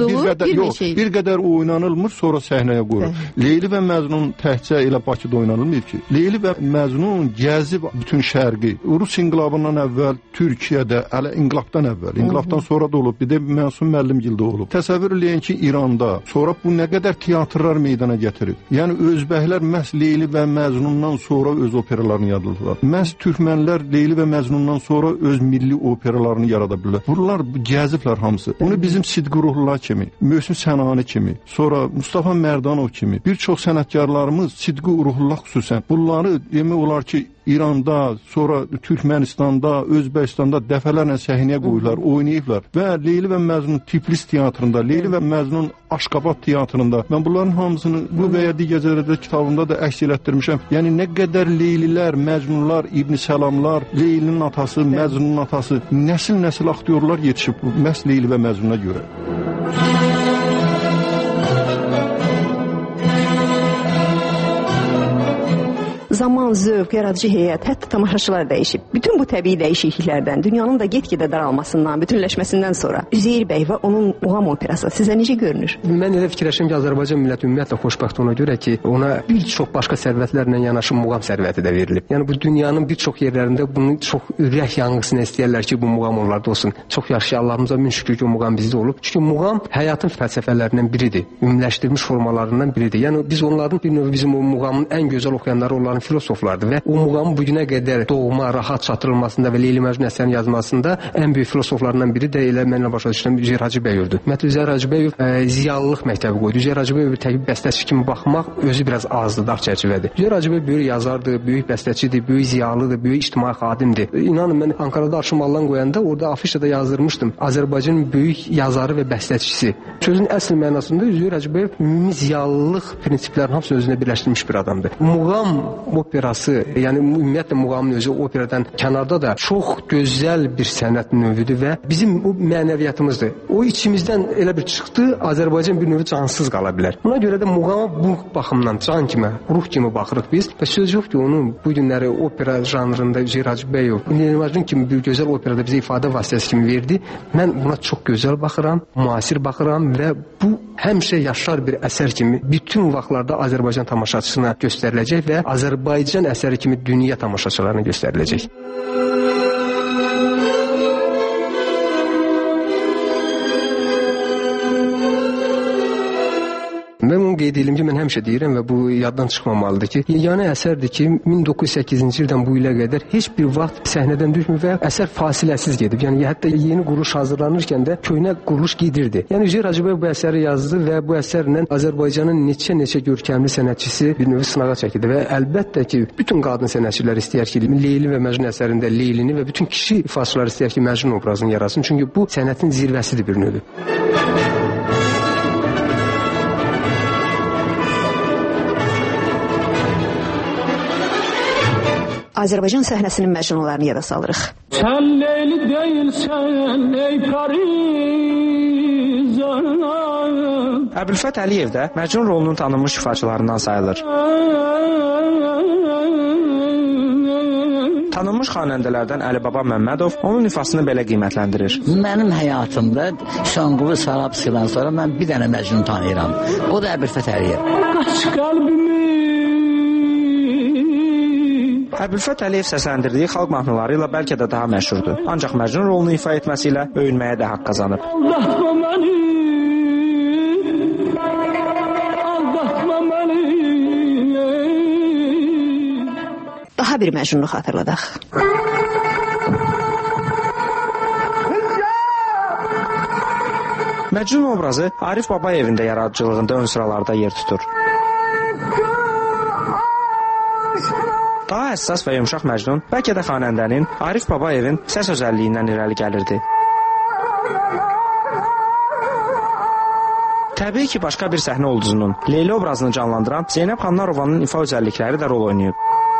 bir qədər oynanılmır, sonra səhnəyə qoyulur. Leyli və Məcnun təkcə elə Bakıda oynanılmayıb ki, Leyli və Məcnun gəzib bütün şərqi, Rus inqilabından əvvəl Türkiyədə, hələ inqilabdan əvvəl, inqilabdan sonra da olub, bir də Məsum müəllimgildə olub. Təsəvvür eləyin ki, İranda, sonra bu nə qədər teatrlar meydana gətirib. Yəni özbəklər məhz Leyli və Məcnundan sonra öz operalarını yaradırlar. Məhz türkmənlər Leyli və Məcnundan sonra öz milli operalarını yarada bilirlər. Bunlar gəziblər hamısı. Bunu bizim Sidqi Ruhullah kimi, Möhsin Sənani kimi, sonra Mustafa Mərdanov kimi bir çox sənətkarlarımız Sidqi Ruhullah xüsusən bunları demək olar ki, İranda, sonra Türkmenistanda, Özbəkistanda dəfələrlə səhnəyə qoyurlar, oynayıblar və Leyli və Məcnun Tiflis teatrında, Leyli və Məcnun Aşqabad teatrında mən bunların hamısını bu və ya digər kitabımda da əks elətdirmişəm. Yəni nə qədər Leylilər, Məcnunlar, İbn Səlamlar, Leylinin atası, Məcnunun atası, nəsil-nəsil aktyorlar yetişib məhz Leyli və Məcnuna görə. Zaman, zövq, yaradıcı heyət, hətta tamaşaçılar dəyişib. Bütün bu təbii dəyişikliklərdən, dünyanın da get-gedə daralmasından, bütünləşməsindən sonra Üzeyir bəy və onun muğam operası sizə necə görünür? Mən elə fikirləşirəm ki, Azərbaycan milləti ümumiyyətlə xoşbəxt ona görə ki, ona bir çox başqa sərvətlərlə yanaşı muğam sərvəti də verilib. Yəni bu dünyanın bir çox yerlərində bunu çox ürək yanğısına istəyirlər ki, bu muğam onlarda olsun. Çox yaxşı, Allahımıza min şükür ki, o muğam bizdə olub. Çünki muğam həyatın fəlsəfələrindən biridir, ümumiləşdirilmiş formalarından biridir. Yəni biz onların bir növ bizim o muğamın ən gözəl oxuyanları onların filosoflardır və o muğamın bu günə qədər doğma, rahat çatdırılmasında və Leyli Məcnun əsərinin yazmasında ən böyük filosoflarından biri də elə mənlə başa düşdüm Üzeyir Hacıbəyovdur. Ümumiyyətlə Üzeyir Hacıbəyov ziyalılıq məktəbi qoydu. Üzeyir Hacıbəyov təbii bəstəçi kimi baxmaq özü biraz azdır, dar çərçivədir. Üzeyir Hacıbəyov böyük yazardır, böyük bəstəçidir, böyük ziyalıdır, böyük ictimai xadimdir. İnanın mən Ankara'da arşimallan qoyanda orada afişada yazdırmışdım. Azərbaycanın böyük yazarı və bəstəçisi. Sözün əsl mənasında Üzeyir Hacıbəyov ümumi ziyalılıq prinsiplərinin hamısını özünə birləşdirmiş bir adamdır. Muğam opera operası, yəni ümumiyyətlə muğamın özü operadan kənarda da çox gözəl bir sənət növüdür və bizim o mənəviyyatımızdır. O içimizdən elə bir çıxdı, Azərbaycan bir növ cansız qala bilər. Buna görə də muğama bu baxımdan can kimi, ruh kimi baxırıq biz və söz yox ki, onu bu günləri opera janrında Üzeyir Hacıbəyov, Leyli Məcnun kimi bir gözəl operada bizə ifadə vasitəsi kimi verdi. Mən buna çox gözəl baxıram, müasir baxıram və bu həmişə yaşar bir əsər kimi bütün vaxtlarda Azərbaycan tamaşaçısına göstəriləcək və Azərbaycan əsəri kimi dünya tamaşaçılarına göstəriləcək. Mən onu qeyd edim ki, mən həmişə deyirəm və bu yaddan çıxmamalıdır ki, yeganə əsərdir ki, 1908-ci ildən bu ilə qədər heç bir vaxt səhnədən düşmür və əsər fasiləsiz gedib. Yəni hətta yeni quruluş hazırlanırkən də köhnə quruluş gedirdi. Yəni Üzeyir Hacıbəyov bu əsəri yazdı və bu əsərlə Azərbaycanın neçə görkəmli sənətçisi bir növ sınağa çəkildi və əlbəttə ki, bütün qadın sənətçilər istəyər ki, Leyli və Məcnun əsərində Leylini və bütün kişi ifaçılar istəyər ki, Məcnun obrazını yaratsın. Çünki bu sənətin zirvəsidir bir növ. Azərbaycan səhnəsinin məcnunlarını yada salırıq. Sən Leyli deyilsən, ey Parizana. Əbülfət Əliyev də Məcnun rolunun tanınmış ifaçılarından sayılır. Tanınmış xanəndələrdən Əlibaba Məmmədov onun ifasını belə qiymətləndirir. Mənim həyatımda Şanqulu Sarabskidən sonra mən bir dənə Məcnun tanıyıram. O da Əbülfət Əliyev. Qaç qəlbimi. Əbülfət Əliyev səsləndirdiyi xalq mahnıları ilə bəlkə də daha məşhurdur. Ancaq Məcnun rolunu ifa etməsi ilə öyünməyə də haqq qazanıb. Aldatma məni, aldatma məni. Daha bir Məcnunu xatırladaq. Məcnun obrazı Arif Babayevin də yaradıcılığında ön sıralarda yer tutur. Daha həssas və yumşaq Məcnun bəlkə də xanəndənin Arif Babayevin səs özəlliyindən irəli gəlirdi. Təbii ki, başqa bir səhnə ulduzunun Leyli obrazını canlandıran Zeynəb Xanlarovanın ifa özəllikləri də rol oynayıb.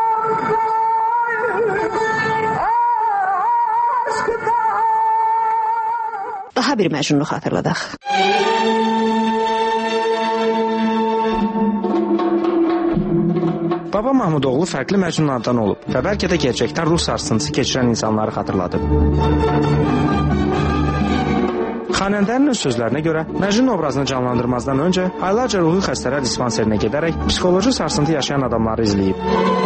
Daha bir Məcnunu xatırladaq. Baba Mahmudoğlu fərqli məcnunlardan olub və bəlkə də gerçəkdən ruh sarsıntısı keçirən insanları xatırladıb. Xanəndənin öz sözlərinə görə Məcnun obrazını canlandırmazdan öncə aylarca ruhi xəstələr dispanserinə gedərək psixoloji sarsıntı yaşayan adamları izləyib.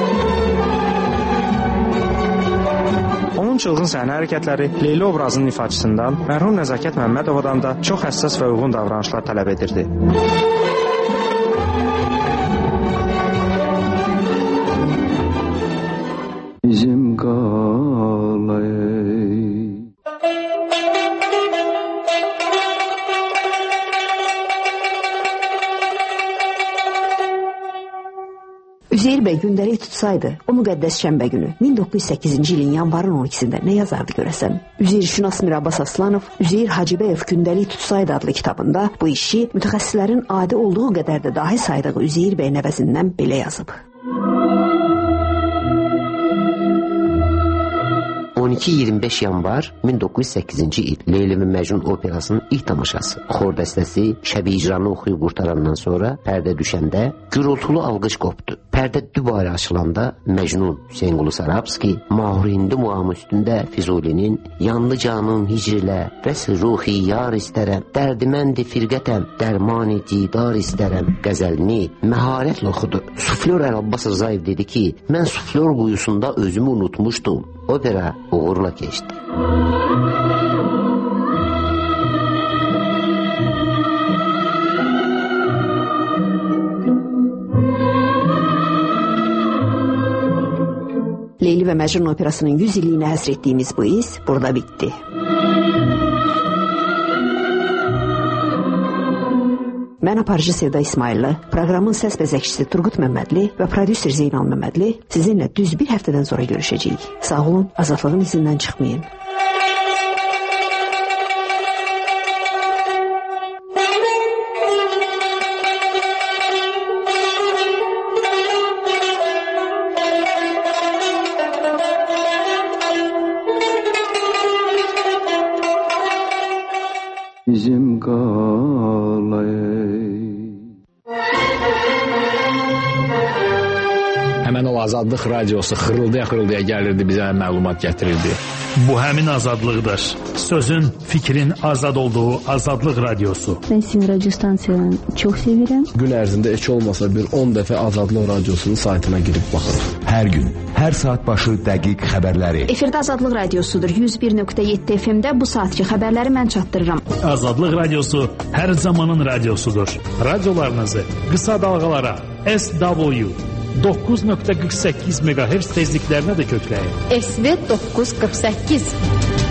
Onun çılğın səhnə hərəkətləri Leyli obrazının ifaçısından mərhum Nəzakət Məmmədovadan da çox həssas və uyğun davranışlar tələb edirdi. Bizim qalay. Üzeyir bəy gündəlik tutsaydı, o müqəddəs şənbə günü 1908-ci ilin yanvarın 12-sində nə yazardı görəsən? Üzeyir Şünas Mirabbas Aslanov Üzeyir Hacıbəyov gündəlik tutsaydı adlı kitabında bu işi mütəxəssislərin adi olduğu qədər də dahi saydığı Üzeyir bəyin əvəzindən belə yazıb. 12-25 yanvar 1908-ci il Leyli və Məcnun operasının ilk tamaşası. Xor dəstəsi şəbi icranı oxuyub qurtarandan sonra pərdə düşəndə gürültülü alqış qopdu. Pərdə dübarə açılanda Məcnun Hüseynqulu Sarabski Mahur-Hindi muamı üstündə Füzulinin yandı canım hicrilə vəs ruhi yar istərəm, dərdiməndi firqətəm, dərmani cidar istərəm qəzəlini məharətlə oxudu. Suflör Əl-Abbas Rzayev dedi ki, mən suflör quyusunda özümü unutmuşdum. Opera uğurla keçdi. Leyli və Məcnun operasının 100 illiyinə həsr etdiyimiz bu iz burada bitdi. Mən aparıcı Sevda İsmailli, proqramın səs bəzəkçisi Turqut Məmmədli və prodüser Zeynal Məmmədli sizinlə düz bir həftədən sonra görüşəcəyik. Sağ olun, azadlığın izindən çıxmayın. Azadlıq radiosu xırıldaya gəlirdi, bizə məlumat gətirirdi. Bu həmin azadlıqdır. Sözün, fikrin azad olduğu Azadlıq radiosu. Ben sizin radyo stansiyalarını çok severim. Gün ərzində heç olmasa bir 10 dəfə Azadlıq radiosunun saytına girib baxır. Hər gün, hər saat başı dəqiq xəbərləri. Efirdə Azadlıq radiosudur. 101.7 FM-də bu saatki xəbərləri mən çatdırıram. Azadlıq radiosu hər zamanın radiosudur. Radiolarınızı qısa dalğalara SW 9.48 MHz tezliklərinə də kökləyin. SV 948